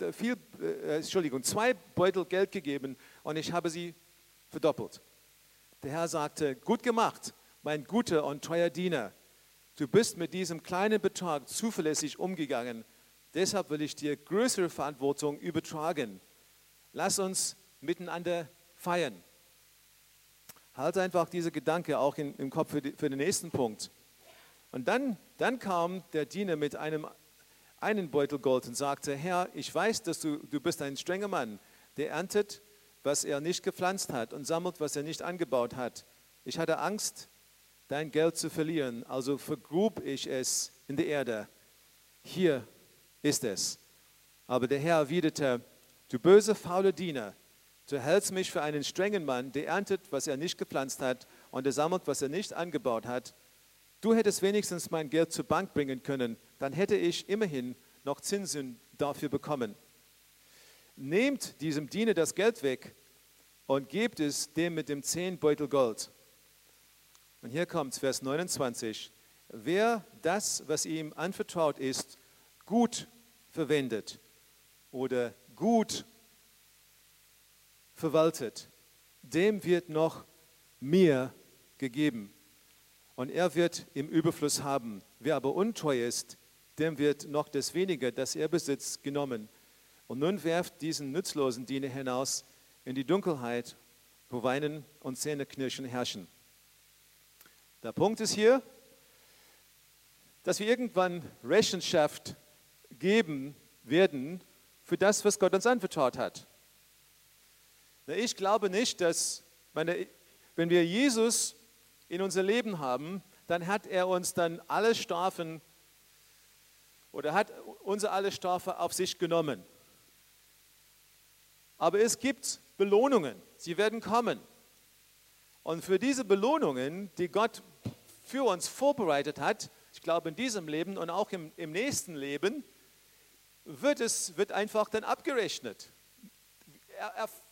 Beutel Geld gegeben und ich habe sie verdoppelt. Der Herr sagte, gut gemacht, mein guter und treuer Diener. Du bist mit diesem kleinen Betrag zuverlässig umgegangen. Deshalb will ich dir größere Verantwortung übertragen. Lass uns miteinander feiern. Halte einfach diese Gedanke auch im Kopf für den nächsten Punkt. Und dann kam der Diener mit einen Beutel Gold und sagte, Herr, ich weiß, dass du bist ein strenger Mann, der erntet, was er nicht gepflanzt hat und sammelt, was er nicht angebaut hat. Ich hatte Angst, dein Geld zu verlieren, also vergrub ich es in der Erde. Hier ist es. Aber der Herr erwiderte, du böse, faule Diener, du hältst mich für einen strengen Mann, der erntet, was er nicht gepflanzt hat und der sammelt, was er nicht angebaut hat. Du hättest wenigstens mein Geld zur Bank bringen können, dann hätte ich immerhin noch Zinsen dafür bekommen. Nehmt diesem Diener das Geld weg und gebt es dem mit dem 10 Beutel Gold. Und hier kommt Vers 29. Wer das, was ihm anvertraut ist, gut verwendet oder gut verwaltet, dem wird noch mehr gegeben. Und er wird im Überfluss haben. Wer aber untreu ist, dem wird noch das Weniger, das er besitzt, genommen. Und nun werft diesen nutzlosen Diener hinaus in die Dunkelheit, wo Weinen und Zähneknirschen herrschen. Der Punkt ist hier, dass wir irgendwann Rechenschaft geben werden für das, was Gott uns anvertraut hat. Ich glaube nicht, dass, wenn wir Jesus in unser Leben haben, dann hat er uns dann alle Strafen oder hat unsere alle Strafe auf sich genommen. Aber es gibt Belohnungen, sie werden kommen. Und für diese Belohnungen, die Gott für uns vorbereitet hat, ich glaube in diesem Leben und auch im nächsten Leben, wird einfach dann abgerechnet.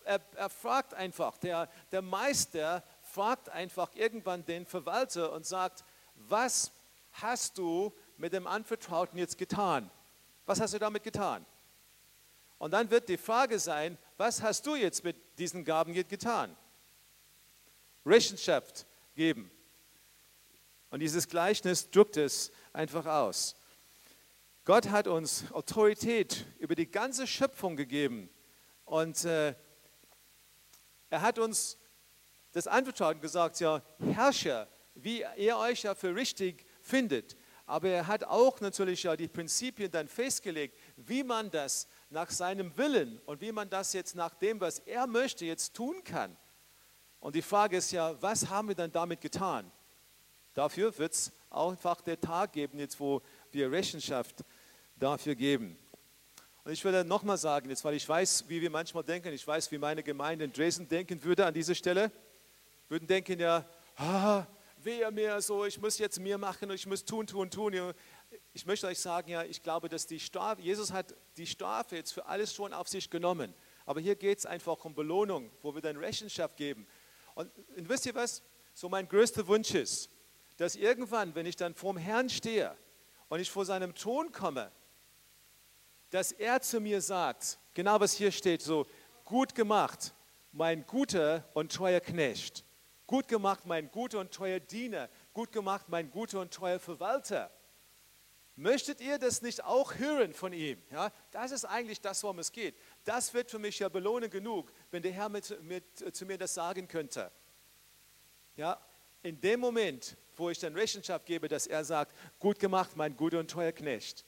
er fragt einfach, der Meister fragt einfach irgendwann den Verwalter und sagt, was hast du mit dem Anvertrauten jetzt getan? Was hast du damit getan? Und dann wird die Frage sein, was hast du jetzt mit diesen Gaben jetzt getan? Rechenschaft geben. Und dieses Gleichnis drückt es einfach aus. Gott hat uns Autorität über die ganze Schöpfung gegeben. Und er hat uns das anvertraut und gesagt, ja, Herrscher, wie ihr euch ja für richtig findet. Aber er hat auch natürlich ja die Prinzipien dann festgelegt, wie man das nach seinem Willen und wie man das jetzt nach dem, was er möchte, jetzt tun kann. Und die Frage ist ja, was haben wir dann damit getan? Dafür wird es einfach der Tag geben, jetzt wo wir Rechenschaft dafür geben. Und ich würde nochmal sagen, jetzt, weil ich weiß, wie wir manchmal denken, ich weiß, wie meine Gemeinde in Dresden denken würde an dieser Stelle, würden denken ja, wehe mir so, ich muss jetzt mehr machen und ich muss tun. Ich möchte euch sagen, ja, ich glaube, dass Jesus hat die Strafe jetzt für alles schon auf sich genommen. Aber hier geht es einfach um Belohnung, wo wir dann Rechenschaft geben. Und wisst ihr was? So mein größter Wunsch ist, dass irgendwann, wenn ich dann vorm Herrn stehe und ich vor seinem Thron komme, dass er zu mir sagt, genau was hier steht, so, gut gemacht, mein guter und treuer Knecht. Gut gemacht, mein guter und treuer Diener. Gut gemacht, mein guter und treuer Verwalter. Möchtet ihr das nicht auch hören von ihm? Ja, das ist eigentlich das, worum es geht. Das wird für mich ja Belohnung genug, wenn der Herr zu mir das sagen könnte. Ja, in dem Moment, wo ich dann Rechenschaft gebe, dass er sagt, gut gemacht, mein guter und treuer Knecht.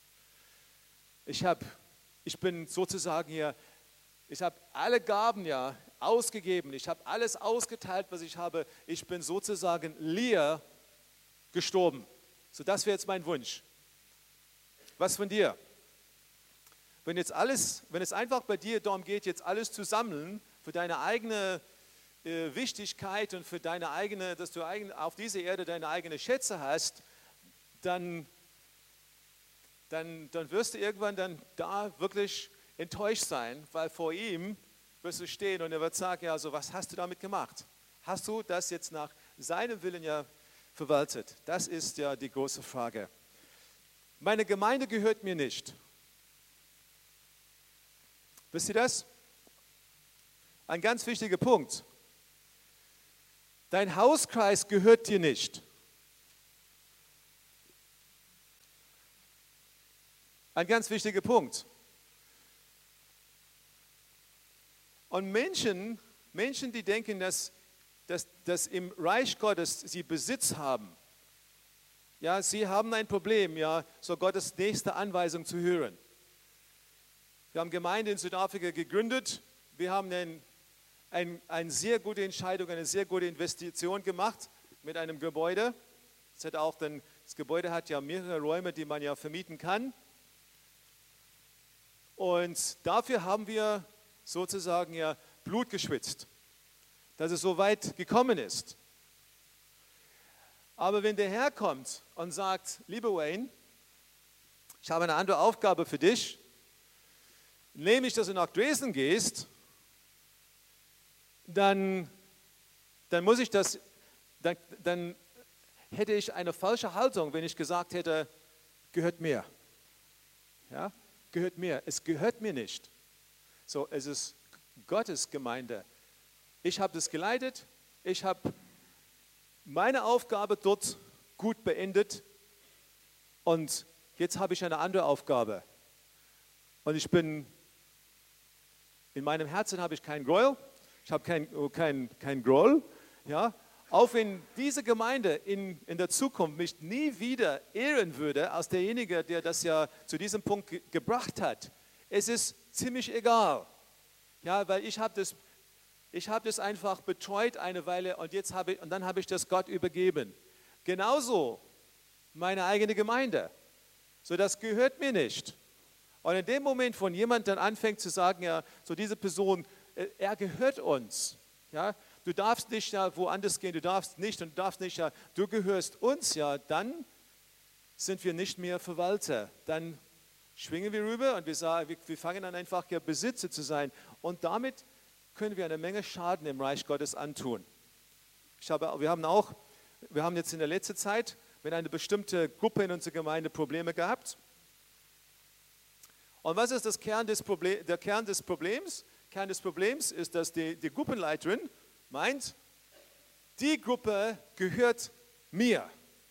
Ich bin sozusagen hier, ich habe alle Gaben ja ausgegeben, ich habe alles ausgeteilt, was ich habe. Ich bin sozusagen leer gestorben. So, das wäre jetzt mein Wunsch. Was von dir? Wenn es einfach bei dir darum geht, jetzt alles zu sammeln, für deine eigene Wichtigkeit und für deine eigene, dass du auf dieser Erde deine eigenen Schätze hast, dann wirst du irgendwann dann da wirklich enttäuscht sein, weil vor ihm wirst du stehen und er wird sagen, ja, so was hast du damit gemacht? Hast du das jetzt nach seinem Willen ja verwaltet? Das ist ja die große Frage. Meine Gemeinde gehört mir nicht. Wisst ihr das? Ein ganz wichtiger Punkt. Dein Hauskreis gehört dir nicht. Ein ganz wichtiger Punkt. Und Menschen, die denken, dass im Reich Gottes sie Besitz haben, ja, sie haben ein Problem, ja, so Gottes nächste Anweisung zu hören. Wir haben Gemeinde in Südafrika gegründet, wir haben eine sehr gute Entscheidung, eine sehr gute Investition gemacht mit einem Gebäude. Das Gebäude hat ja mehrere Räume, die man ja vermieten kann. Und dafür haben wir sozusagen ja Blut geschwitzt, dass es so weit gekommen ist. Aber wenn der Herr kommt und sagt, lieber Wayne, ich habe eine andere Aufgabe für dich, nämlich, dass du nach Dresden gehst, dann hätte ich eine falsche Haltung, wenn ich gesagt hätte, gehört mir. Ja, gehört mir. Es gehört mir nicht. So, es ist Gottes Gemeinde. Ich habe das geleitet, ich habe meine Aufgabe dort gut beendet und jetzt habe ich eine andere Aufgabe. Und in meinem Herzen habe ich keinen Gräuel, ich habe kein Groll, ja. Auch wenn diese Gemeinde in der Zukunft mich nie wieder ehren würde, als derjenige, der das ja zu diesem Punkt gebracht hat, es ist ziemlich egal. Ja, weil ich habe das einfach betreut eine Weile und dann habe ich das Gott übergeben. Genauso meine eigene Gemeinde. So, das gehört mir nicht. Und in dem Moment, wo jemand dann anfängt zu sagen, ja, so diese Person, er gehört uns. Ja, du darfst nicht ja woanders gehen, du darfst nicht, ja, du gehörst uns, ja, dann sind wir nicht mehr Verwalter. Dann schwingen wir rüber und wir fangen an einfach ja Besitzer zu sein. Und damit können wir eine Menge Schaden im Reich Gottes antun. Wir haben jetzt in der letzten Zeit, wenn eine bestimmte Gruppe in unserer Gemeinde Probleme gehabt. Und was ist der Kern des Problems? Der Kern des Problems ist, dass die Gruppenleiterin meint, die Gruppe gehört mir.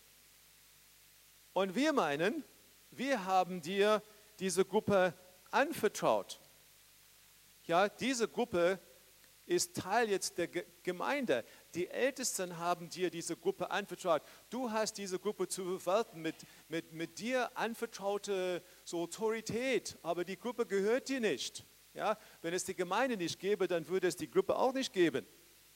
Und wir meinen, wir haben dir diese Gruppe anvertraut. Ja, diese Gruppe ist Teil jetzt der Gemeinde. Die Ältesten haben dir diese Gruppe anvertraut. Du hast diese Gruppe zu verwalten mit dir anvertraute so Autorität, aber die Gruppe gehört dir nicht. Ja, wenn es die Gemeinde nicht gäbe, dann würde es die Gruppe auch nicht geben.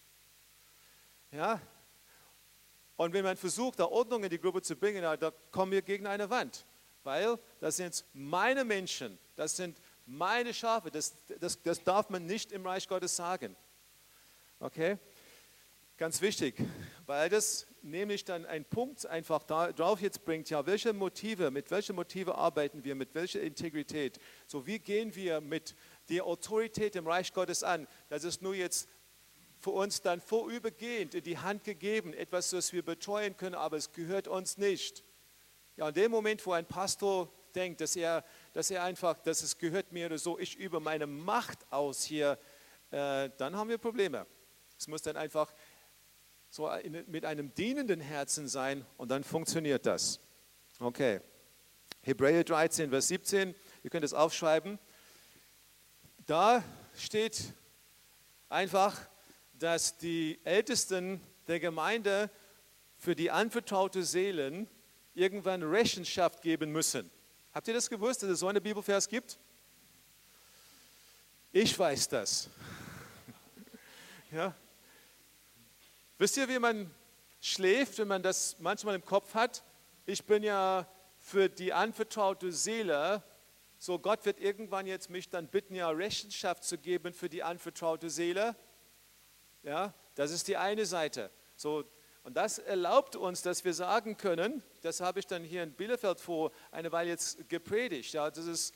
Ja, und wenn man versucht, da Ordnung in die Gruppe zu bringen, da kommen wir gegen eine Wand, weil das sind meine Menschen, das sind meine Schafe, das darf man nicht im Reich Gottes sagen. Okay? Ganz wichtig, weil das nämlich dann einen Punkt einfach drauf jetzt bringt, ja, mit welchen Motive arbeiten wir, mit welcher Integrität, so wie gehen wir mit der Autorität im Reich Gottes an, das ist nur jetzt für uns dann vorübergehend in die Hand gegeben, etwas, das wir betreuen können, aber es gehört uns nicht. Ja, in dem Moment, wo ein Pastor denkt, dass es gehört mir oder so, ich übe meine Macht aus hier, dann haben wir Probleme. Es muss dann einfach so mit einem dienenden Herzen sein und dann funktioniert das. Okay. Hebräer 13, Vers 17, ihr könnt es aufschreiben. Da steht einfach, dass die Ältesten der Gemeinde für die anvertraute Seelen irgendwann Rechenschaft geben müssen. Habt ihr das gewusst, dass es so einen Bibelvers gibt? Ich weiß das. Ja. Wisst ihr, wie man schläft, wenn man das manchmal im Kopf hat? Ich bin ja für die anvertraute Seele, so Gott wird irgendwann jetzt mich dann bitten, ja Rechenschaft zu geben für die anvertraute Seele. Ja, das ist die eine Seite. So, und das erlaubt uns, dass wir sagen können, das habe ich dann hier in Bielefeld vor eine Weile jetzt gepredigt, ja, das ist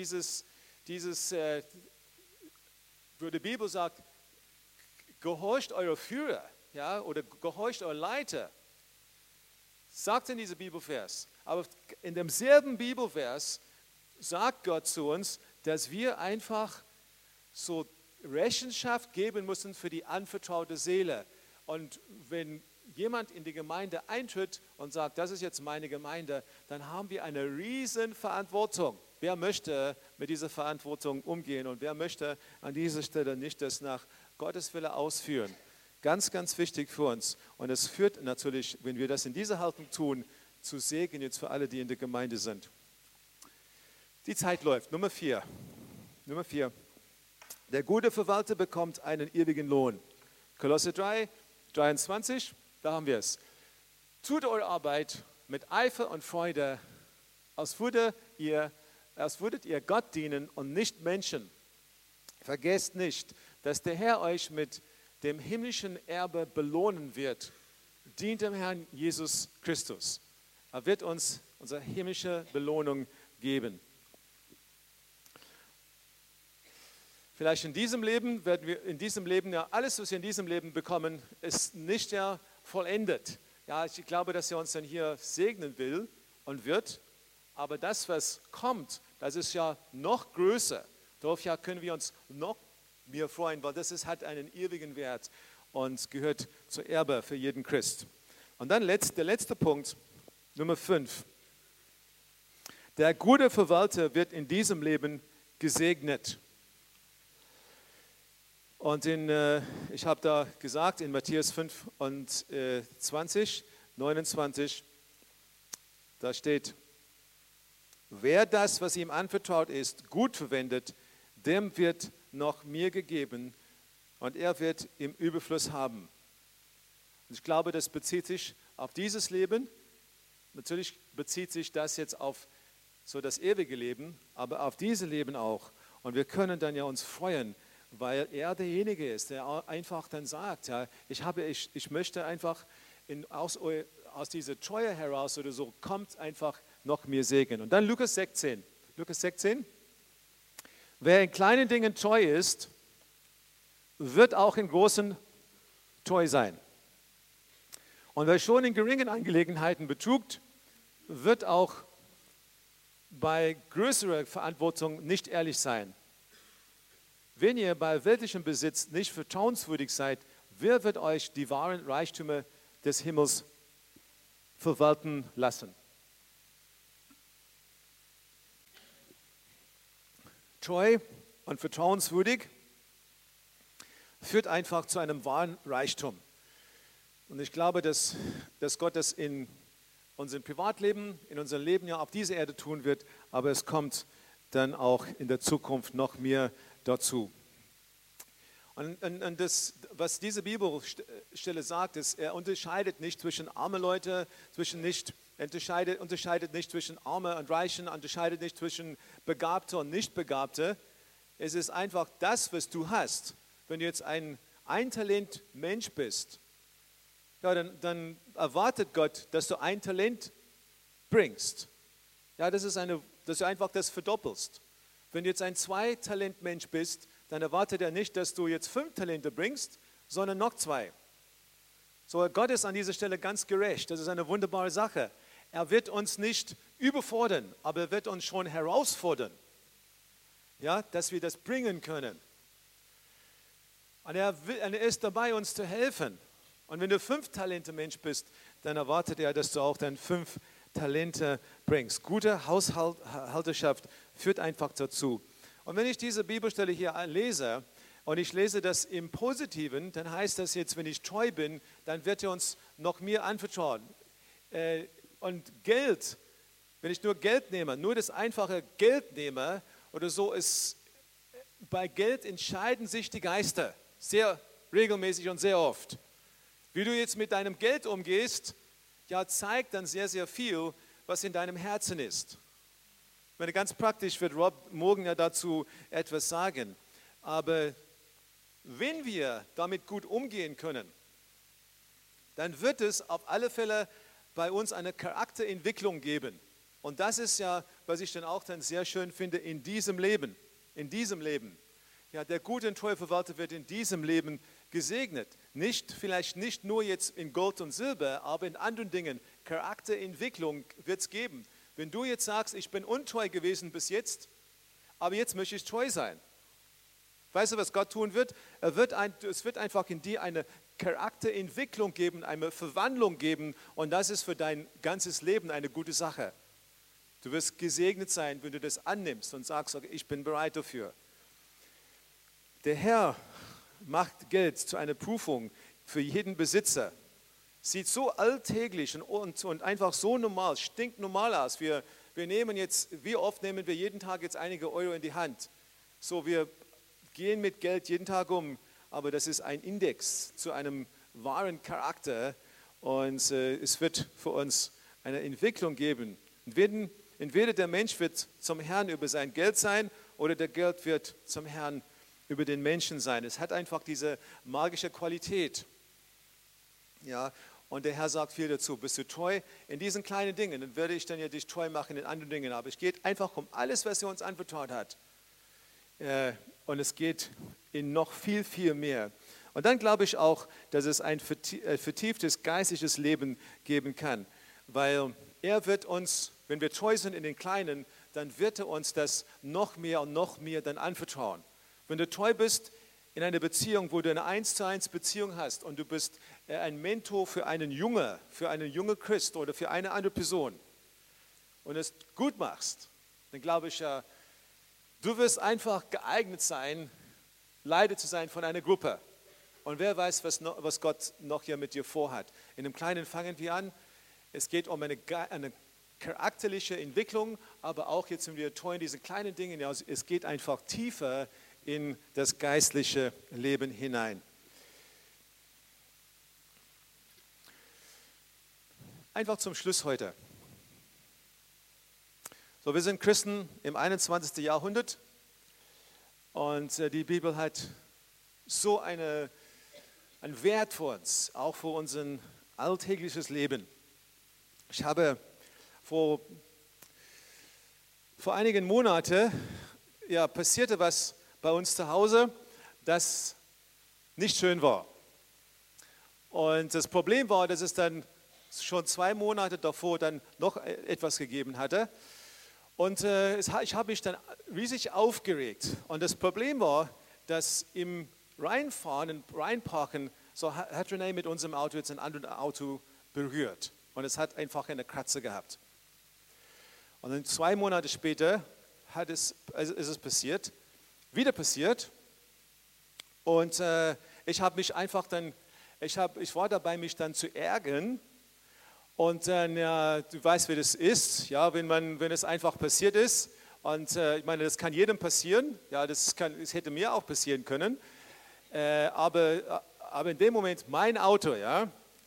wo die Bibel sagt, gehorcht eure Führer, ja, oder gehorcht eure Leiter, sagt in diesem Bibelvers. Aber in demselben Bibelvers sagt Gott zu uns, dass wir einfach so Rechenschaft geben müssen für die anvertraute Seele. Und wenn jemand in die Gemeinde eintritt und sagt, das ist jetzt meine Gemeinde, dann haben wir eine riesen Verantwortung. Wer möchte mit dieser Verantwortung umgehen und wer möchte an dieser Stelle nicht das nach Gottes Wille ausführen? Ganz, ganz wichtig für uns. Und es führt natürlich, wenn wir das in dieser Haltung tun, zu Segen jetzt für alle, die in der Gemeinde sind. Die Zeit läuft. Nummer 4. Der gute Verwalter bekommt einen ewigen Lohn. Kolosser 3, 23, da haben wir es. Tut eure Arbeit mit Eifer und Freude, als würdet ihr Gott dienen und nicht Menschen. Vergesst nicht, dass der Herr euch mit dem himmlischen Erbe belohnen wird. Dient dem Herrn Jesus Christus. Er wird uns unsere himmlische Belohnung geben. Vielleicht in diesem Leben ja alles, was wir in diesem Leben bekommen, ist nicht ja vollendet. Ja, ich glaube, dass er uns dann hier segnen will und wird. Aber das, was kommt, das ist ja noch größer. Darauf ja können wir uns noch mehr freuen, weil hat einen ewigen Wert und gehört zur Erbe für jeden Christ. Und dann der letzte Punkt, Nummer 5. Der gute Verwalter wird in diesem Leben gesegnet. Und ich habe da gesagt, in Matthäus 5 und 29, da steht, wer das, was ihm anvertraut ist, gut verwendet, dem wird noch mehr gegeben und er wird im Überfluss haben. Und ich glaube, das bezieht sich auf dieses Leben. Natürlich bezieht sich das jetzt auf so das ewige Leben, aber auf dieses Leben auch. Und wir können dann ja uns freuen, weil er derjenige ist, der einfach dann sagt, ja, ich möchte einfach aus dieser Treue heraus oder so, kommt einfach noch mehr Segen. Und dann Lukas 16. Wer in kleinen Dingen treu ist, wird auch in großen treu sein. Und wer schon in geringen Angelegenheiten betrügt, wird auch bei größerer Verantwortung nicht ehrlich sein. Wenn ihr bei weltlichem Besitz nicht vertrauenswürdig seid, wer wird euch die wahren Reichtümer des Himmels verwalten lassen? Treu und vertrauenswürdig führt einfach zu einem wahren Reichtum. Und ich glaube, dass Gott das in unserem Privatleben, in unserem Leben ja auf dieser Erde tun wird, aber es kommt dann auch in der Zukunft noch mehr dazu. Und das, was diese Bibelstelle sagt, ist, er unterscheidet nicht zwischen armen Leuten, unterscheidet nicht zwischen Armen und Reichen, unterscheidet nicht zwischen Begabter und Nichtbegabter. Es ist einfach das, was du hast. Wenn du jetzt ein Talent-Mensch bist, ja, dann erwartet Gott, dass du ein Talent bringst. Ja, dass du einfach das verdoppelst. Wenn du jetzt ein 2-Talent-Mensch bist, dann erwartet er nicht, dass du jetzt 5 Talente bringst, sondern noch 2. So, Gott ist an dieser Stelle ganz gerecht. Das ist eine wunderbare Sache. Er wird uns nicht überfordern, aber er wird uns schon herausfordern, ja, dass wir das bringen können. Und er ist dabei, uns zu helfen. Und wenn du 5-Talente-Mensch bist, dann erwartet er, dass du auch dann 5 Talente bringst. Gute Haushalterschaft führt einfach dazu. Und wenn ich diese Bibelstelle hier lese und ich lese das im Positiven, dann heißt das jetzt, wenn ich treu bin, dann wird er uns noch mehr anvertrauen. Und Geld, wenn ich nur Geld nehme, nur das einfache Geld nehme oder so, ist bei Geld entscheiden sich die Geister sehr regelmäßig und sehr oft. Wie du jetzt mit deinem Geld umgehst, ja, zeigt dann sehr, sehr viel, was in deinem Herzen ist. Ich meine, ganz praktisch wird Rob morgen ja dazu etwas sagen. Aber wenn wir damit gut umgehen können, dann wird es auf alle Fälle bei uns eine Charakterentwicklung geben. Und das ist ja, was ich dann auch dann sehr schön finde, in diesem Leben. In diesem Leben. Ja, der gute und treue Verwalter wird in diesem Leben gesegnet. Vielleicht nicht nur jetzt in Gold und Silber, aber in anderen Dingen. Charakterentwicklung wird es geben. Wenn du jetzt sagst, ich bin untreu gewesen bis jetzt, aber jetzt möchte ich treu sein. Weißt du, was Gott tun wird? Es wird einfach in dir eine Charakterentwicklung geben, eine Verwandlung geben und das ist für dein ganzes Leben eine gute Sache. Du wirst gesegnet sein, wenn du das annimmst und sagst, okay, ich bin bereit dafür. Der Herr macht Geld zu einer Prüfung für jeden Besitzer. Sieht so alltäglich und einfach so normal, stinknormal aus. Wir nehmen jetzt, wie oft nehmen wir jeden Tag jetzt einige Euro in die Hand? So, wir gehen mit Geld jeden Tag um, aber das ist ein Index zu einem wahren Charakter und es wird für uns eine Entwicklung geben. Und entweder der Mensch wird zum Herrn über sein Geld sein oder der Geld wird zum Herrn über den Menschen sein. Es hat einfach diese magische Qualität. Ja, und der Herr sagt viel dazu. Bist du treu in diesen kleinen Dingen, dann werde ich dann ja dich treu machen in anderen Dingen. Aber es geht einfach um alles, was er uns anvertraut hat. Und es geht in noch viel, viel mehr. Und dann glaube ich auch, dass es ein vertieftes geistliches Leben geben kann. Weil er wird uns, wenn wir treu sind in den Kleinen, dann wird er uns das noch mehr und noch mehr dann anvertrauen. Wenn du treu bist in einer Beziehung, wo du eine 1:1 Beziehung hast und du bist ein Mentor für einen jungen Christ oder für eine andere Person und es gut machst, dann glaube ich ja, du wirst einfach geeignet sein, Leiter zu sein von einer Gruppe. Und wer weiß, was Gott noch hier mit dir vorhat. In dem Kleinen fangen wir an. Es geht um eine charakterliche Entwicklung, aber auch jetzt sind wir treu in diesen kleinen Dingen. Ja, es geht einfach tiefer in das geistliche Leben hinein. Einfach zum Schluss heute. So, wir sind Christen im 21. Jahrhundert und die Bibel hat so einen Wert für uns, auch für unser alltägliches Leben. Ich habe vor einigen Monaten passierte was bei uns zu Hause, dass nicht schön war. Und das Problem war, dass es dann schon 2 Monate davor dann noch etwas gegeben hatte. Und ich habe mich dann riesig aufgeregt. Und das Problem war, dass im Reinfahren und Reinparken, so hat René mit unserem Auto jetzt ein anderes Auto berührt. Und es hat einfach eine Kratzer gehabt. Und dann 2 Monate später ist es passiert, wieder passiert. Und ich habe mich einfach dann, ich war dabei, mich dann zu ärgern. Und dann, ja, du weißt, wie das ist, ja, wenn es einfach passiert ist. Und ich meine, das kann jedem passieren. Ja, das hätte mir auch passieren können. Aber in dem Moment, mein Auto, ja,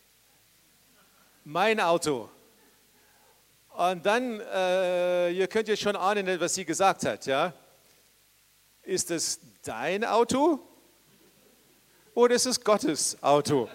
mein Auto. Und dann, ihr könnt ja schon ahnen, was sie gesagt hat, ja. Ist es dein Auto oder ist es Gottes Auto?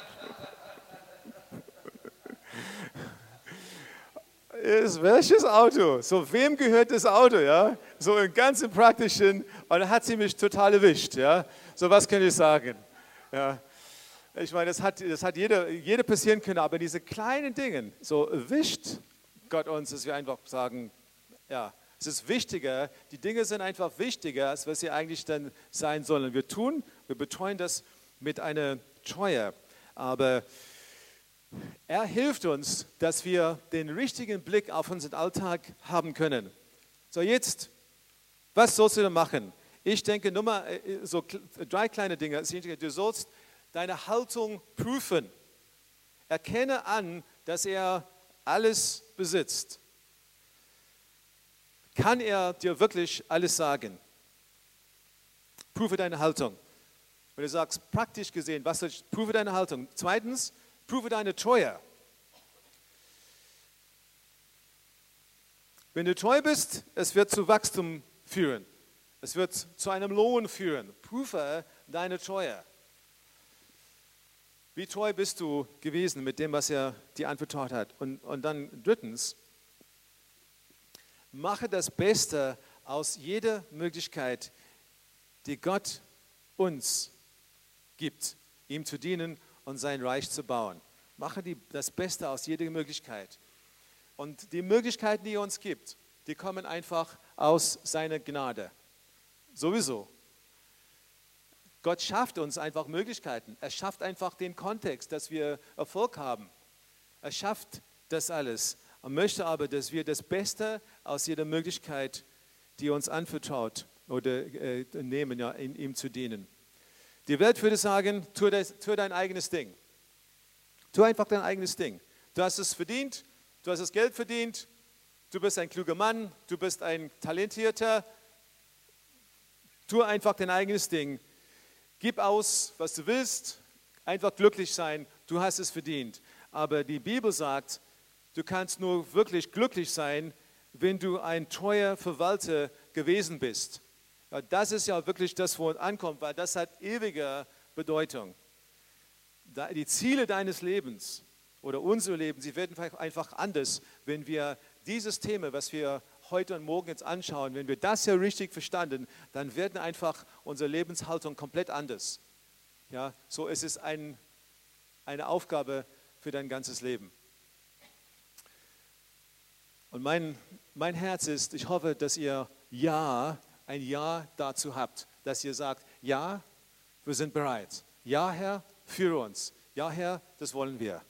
Ist welches Auto? So, wem gehört das Auto, ja? So im ganzen Praktischen, und dann hat sie mich total erwischt, ja? So, was kann ich sagen? Ja. Ich meine, das hat jeder passieren können, aber diese kleinen Dinge, so erwischt Gott uns, dass wir einfach sagen, ja, es ist wichtiger, die Dinge sind einfach wichtiger, als was sie eigentlich dann sein sollen. Wir betreuen das mit einer Treue, aber er hilft uns, dass wir den richtigen Blick auf unseren Alltag haben können. So, jetzt, was sollst du denn machen? Ich denke, so 3 kleine Dinge. Du sollst deine Haltung prüfen. Erkenne an, dass er alles besitzt. Kann er dir wirklich alles sagen? Prüfe deine Haltung. Wenn du sagst, praktisch gesehen, prüfe deine Haltung. Zweitens, prüfe deine Treue. Wenn du treu bist, es wird zu Wachstum führen. Es wird zu einem Lohn führen. Prüfe deine Treue. Wie treu bist du gewesen mit dem, was er dir anvertraut hat? Und dann drittens, mache das Beste aus jeder Möglichkeit, die Gott uns gibt, ihm zu dienen und sein Reich zu bauen. Mache das Beste aus jeder Möglichkeit. Und die Möglichkeiten, die er uns gibt, die kommen einfach aus seiner Gnade. Sowieso. Gott schafft uns einfach Möglichkeiten. Er schafft einfach den Kontext, dass wir Erfolg haben. Er schafft das alles. Er möchte aber, dass wir das Beste aus jeder Möglichkeit, die er uns anvertraut, oder nehmen, ja, in ihm zu dienen. Die Welt würde sagen, tu dein eigenes Ding. Tu einfach dein eigenes Ding. Du hast es verdient, du hast das Geld verdient, du bist ein kluger Mann, du bist ein Talentierter. Tu einfach dein eigenes Ding. Gib aus, was du willst, einfach glücklich sein, du hast es verdient. Aber die Bibel sagt, du kannst nur wirklich glücklich sein, wenn du ein treuer Verwalter gewesen bist. Ja, das ist ja wirklich das, wo es ankommt, weil das hat ewige Bedeutung. Die Ziele deines Lebens oder unser Leben, sie werden einfach anders, wenn wir dieses Thema, was wir heute und morgen jetzt anschauen, wenn wir das ja richtig verstanden, dann werden einfach unsere Lebenshaltung komplett anders. Ja, so ist es eine Aufgabe für dein ganzes Leben. Und mein Herz ist, ich hoffe, dass ihr ein Ja dazu habt, dass ihr sagt, ja, wir sind bereit. Ja, Herr, führe uns. Ja, Herr, das wollen wir.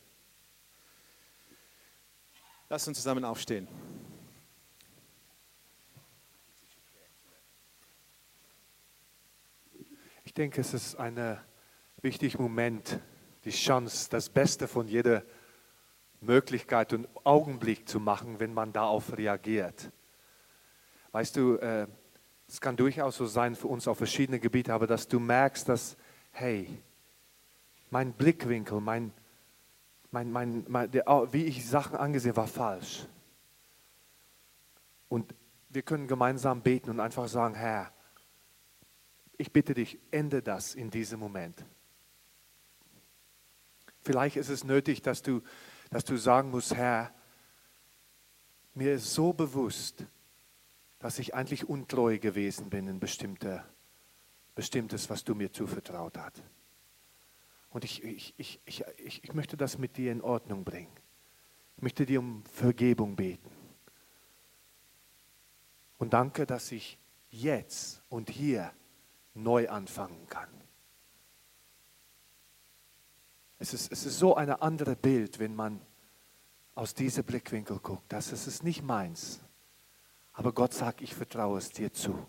Lasst uns zusammen aufstehen. Ich denke, es ist ein wichtiger Moment, die Chance, das Beste von jeder Möglichkeit und Augenblick zu machen, wenn man darauf reagiert. Weißt du, es kann durchaus so sein für uns auf verschiedene Gebiete, aber dass du merkst, dass, hey, mein Blickwinkel, wie ich Sachen angesehen war falsch. Und wir können gemeinsam beten und einfach sagen, Herr, ich bitte dich, ändere das in diesem Moment. Vielleicht ist es nötig, dass du sagen musst, Herr, mir ist so bewusst, dass ich eigentlich untreu gewesen bin in Bestimmtes, was du mir zuvertraut hast. Und ich möchte das mit dir in Ordnung bringen. Ich möchte dir um Vergebung beten. Und danke, dass ich jetzt und hier neu anfangen kann. Es ist so ein anderes Bild, wenn man aus diesem Blickwinkel guckt. Das ist nicht meins. Aber Gott sagt, ich vertraue es dir zu.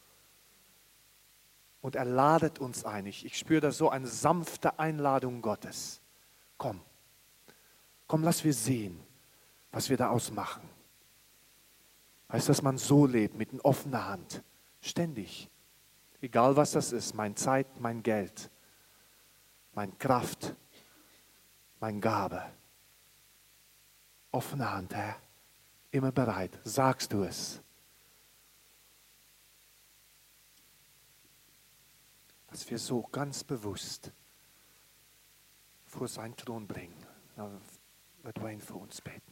Und er ladet uns ein. Ich spüre da so eine sanfte Einladung Gottes. Komm, lass wir sehen, was wir daraus machen. Weißt du, dass man so lebt, mit einer offenen Hand, ständig. Egal was das ist, meine Zeit, mein Geld, meine Kraft, meine Gabe. Offene Hand, Herr, immer bereit. Sagst du es? Dass wir so ganz bewusst vor seinen Thron bringen. Da wird Wayne für uns beten.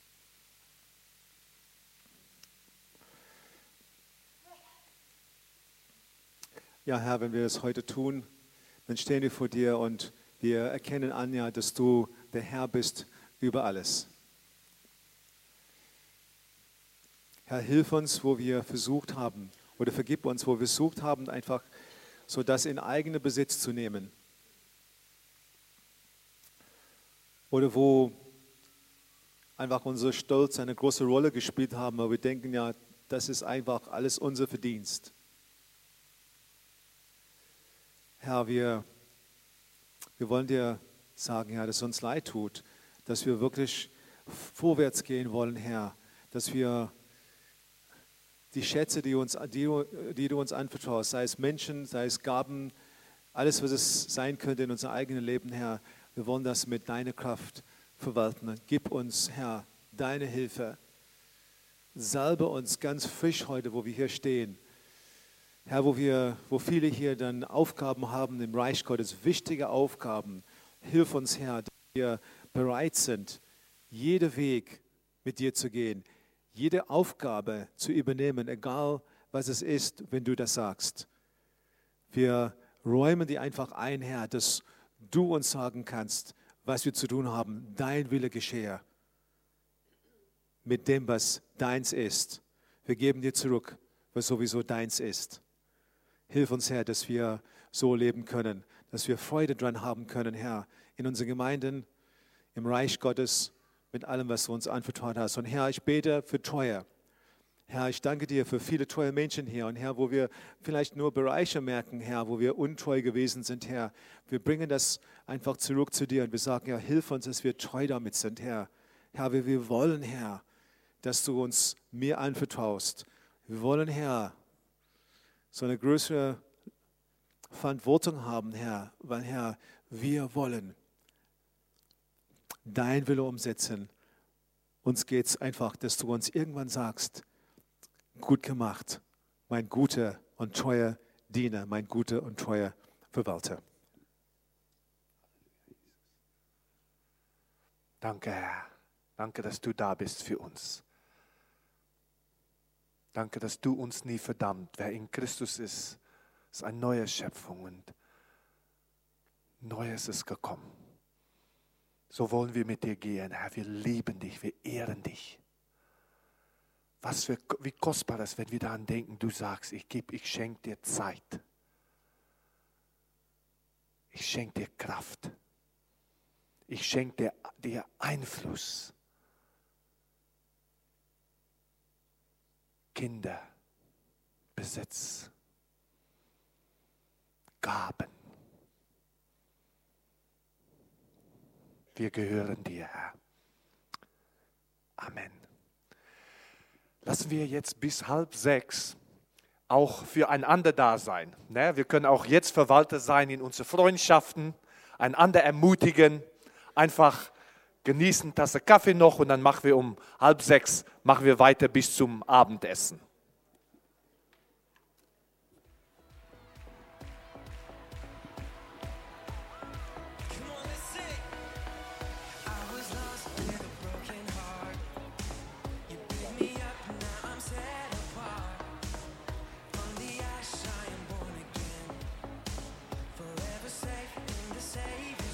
Ja, Herr, wenn wir das heute tun, dann stehen wir vor dir und wir erkennen an, ja, dass du der Herr bist über alles. Herr, hilf uns, wo wir versucht haben, oder vergib uns, wo wir versucht haben, einfach so das in eigenen Besitz zu nehmen. Oder wo einfach unser Stolz eine große Rolle gespielt haben, aber wir denken ja, das ist einfach alles unser Verdienst. Herr, wir wollen dir sagen, Herr, dass es uns leid tut, dass wir wirklich vorwärts gehen wollen, Herr, dass wir die Schätze, die du uns anvertraust, sei es Menschen, sei es Gaben, alles, was es sein könnte in unserem eigenen Leben, Herr, wir wollen das mit deiner Kraft verwalten. Gib uns, Herr, deine Hilfe. Salbe uns ganz frisch heute, wo wir hier stehen. Herr, wo viele hier dann Aufgaben haben im Reich Gottes, wichtige Aufgaben. Hilf uns, Herr, dass wir bereit sind, jeden Weg mit dir zu gehen, jede Aufgabe zu übernehmen, egal was es ist, wenn du das sagst. Wir räumen dir einfach ein, Herr, dass du uns sagen kannst, was wir zu tun haben. Dein Wille geschehe mit dem, was deins ist. Wir geben dir zurück, was sowieso deins ist. Hilf uns, Herr, dass wir so leben können, dass wir Freude dran haben können, Herr, in unseren Gemeinden, im Reich Gottes, mit allem, was du uns anvertraut hast. Und Herr, ich bete für Treue. Herr, ich danke dir für viele treue Menschen hier. Und Herr, wo wir vielleicht nur Bereiche merken, Herr, wo wir untreu gewesen sind, Herr, wir bringen das einfach zurück zu dir und wir sagen, ja, hilf uns, dass wir treu damit sind, Herr. Herr, wir wollen, Herr, dass du uns mir anvertraust. Wir wollen, Herr, so eine größere Verantwortung haben, Herr, weil, Herr, wir wollen dein Wille umsetzen. Uns geht es einfach, dass du uns irgendwann sagst, gut gemacht, mein guter und treuer Diener, mein guter und treuer Verwalter. Danke, Herr. Danke, dass du da bist für uns. Danke, dass du uns nie verdammt. Wer in Christus ist, ist eine neue Schöpfung und Neues ist gekommen. So wollen wir mit dir gehen, Herr. Wir lieben dich, wir ehren dich. Wie kostbar ist, wenn wir daran denken, du sagst, ich schenke dir Zeit. Ich schenke dir Kraft. Ich schenke dir Einfluss. Kinder, Besitz, Gaben. Wir gehören dir, Herr. Amen. Lassen wir jetzt bis 5:30 auch füreinander da sein. Wir können auch jetzt Verwalter sein in unseren Freundschaften, einander ermutigen, einfach genießen, Tasse Kaffee noch und dann machen wir um 5:30 weiter bis zum Abendessen. Safe in the Savior's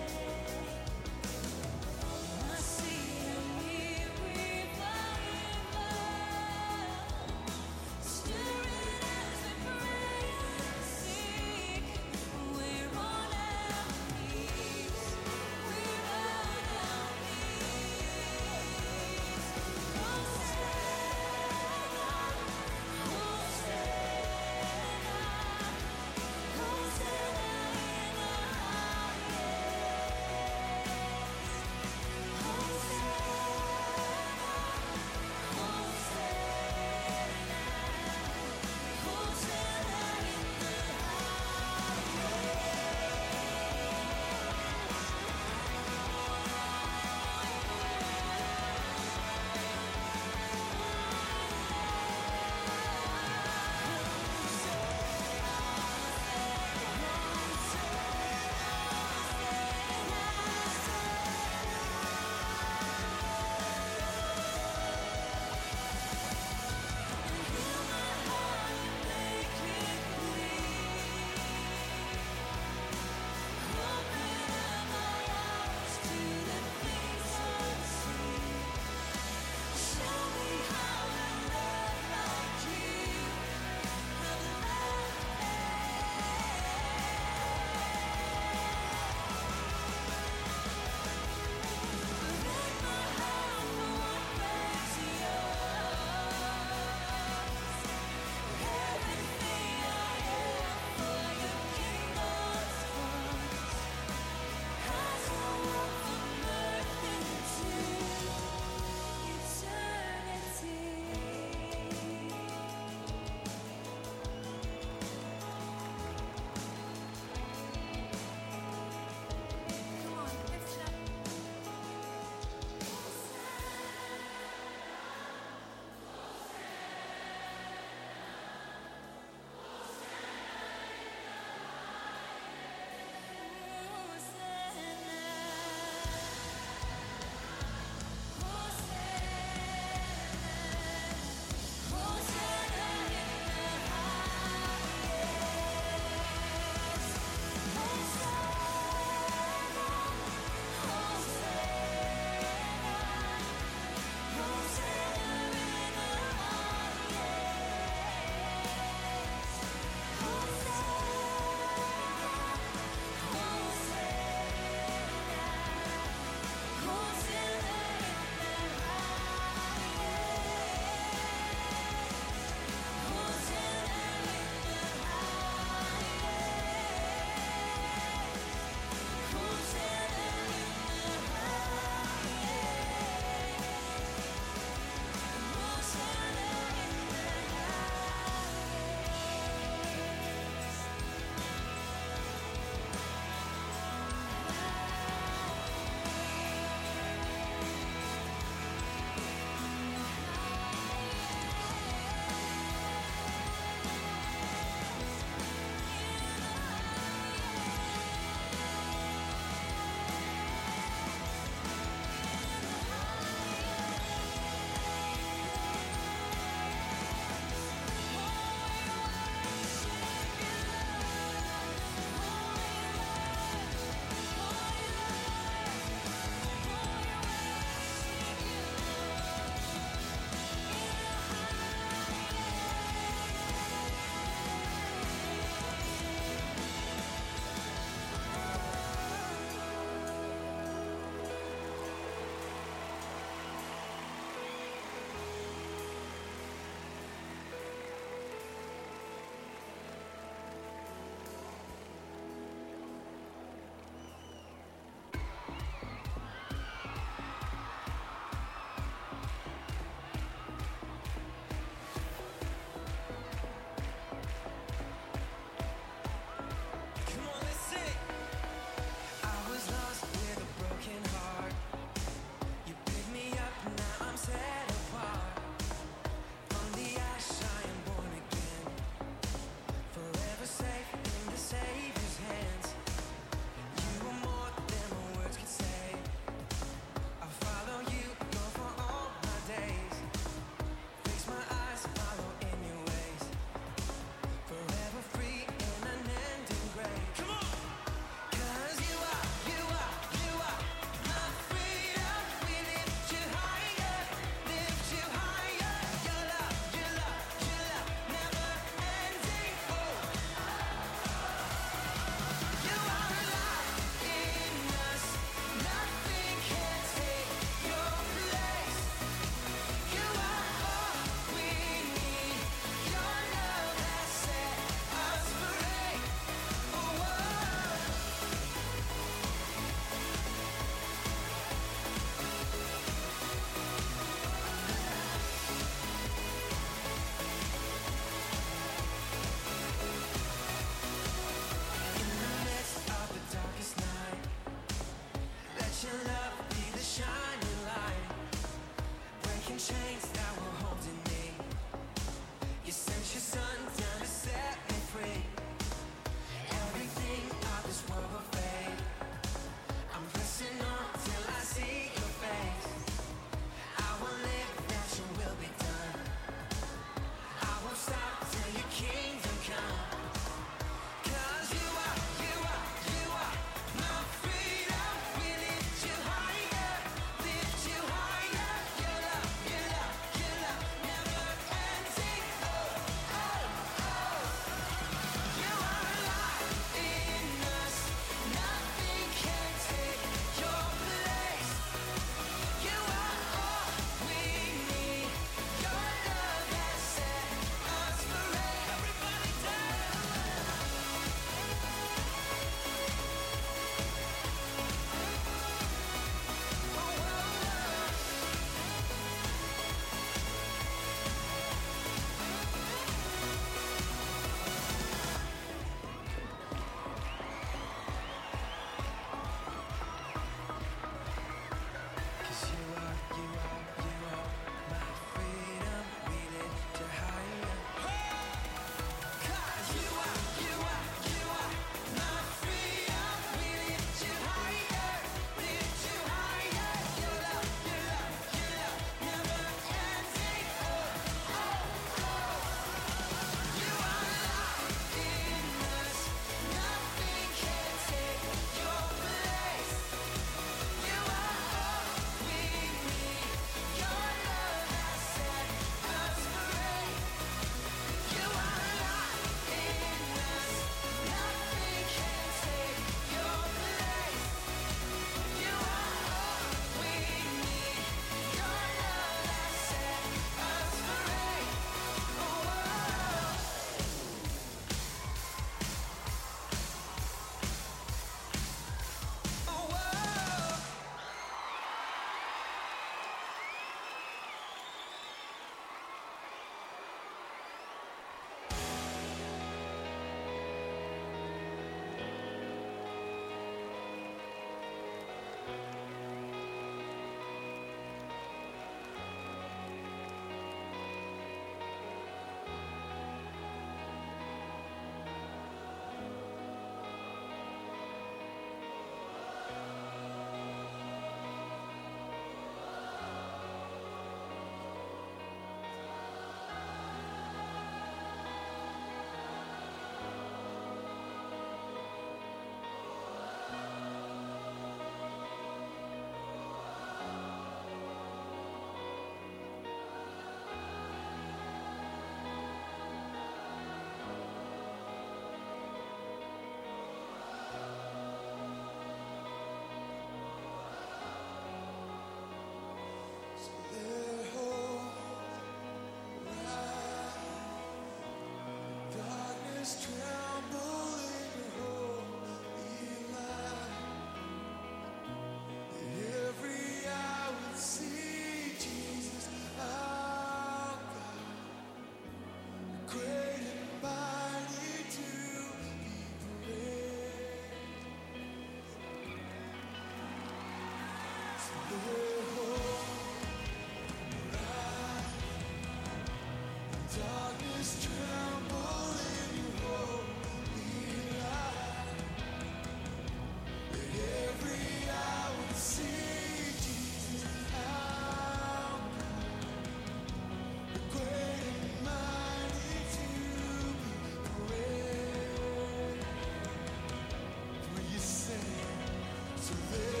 willst.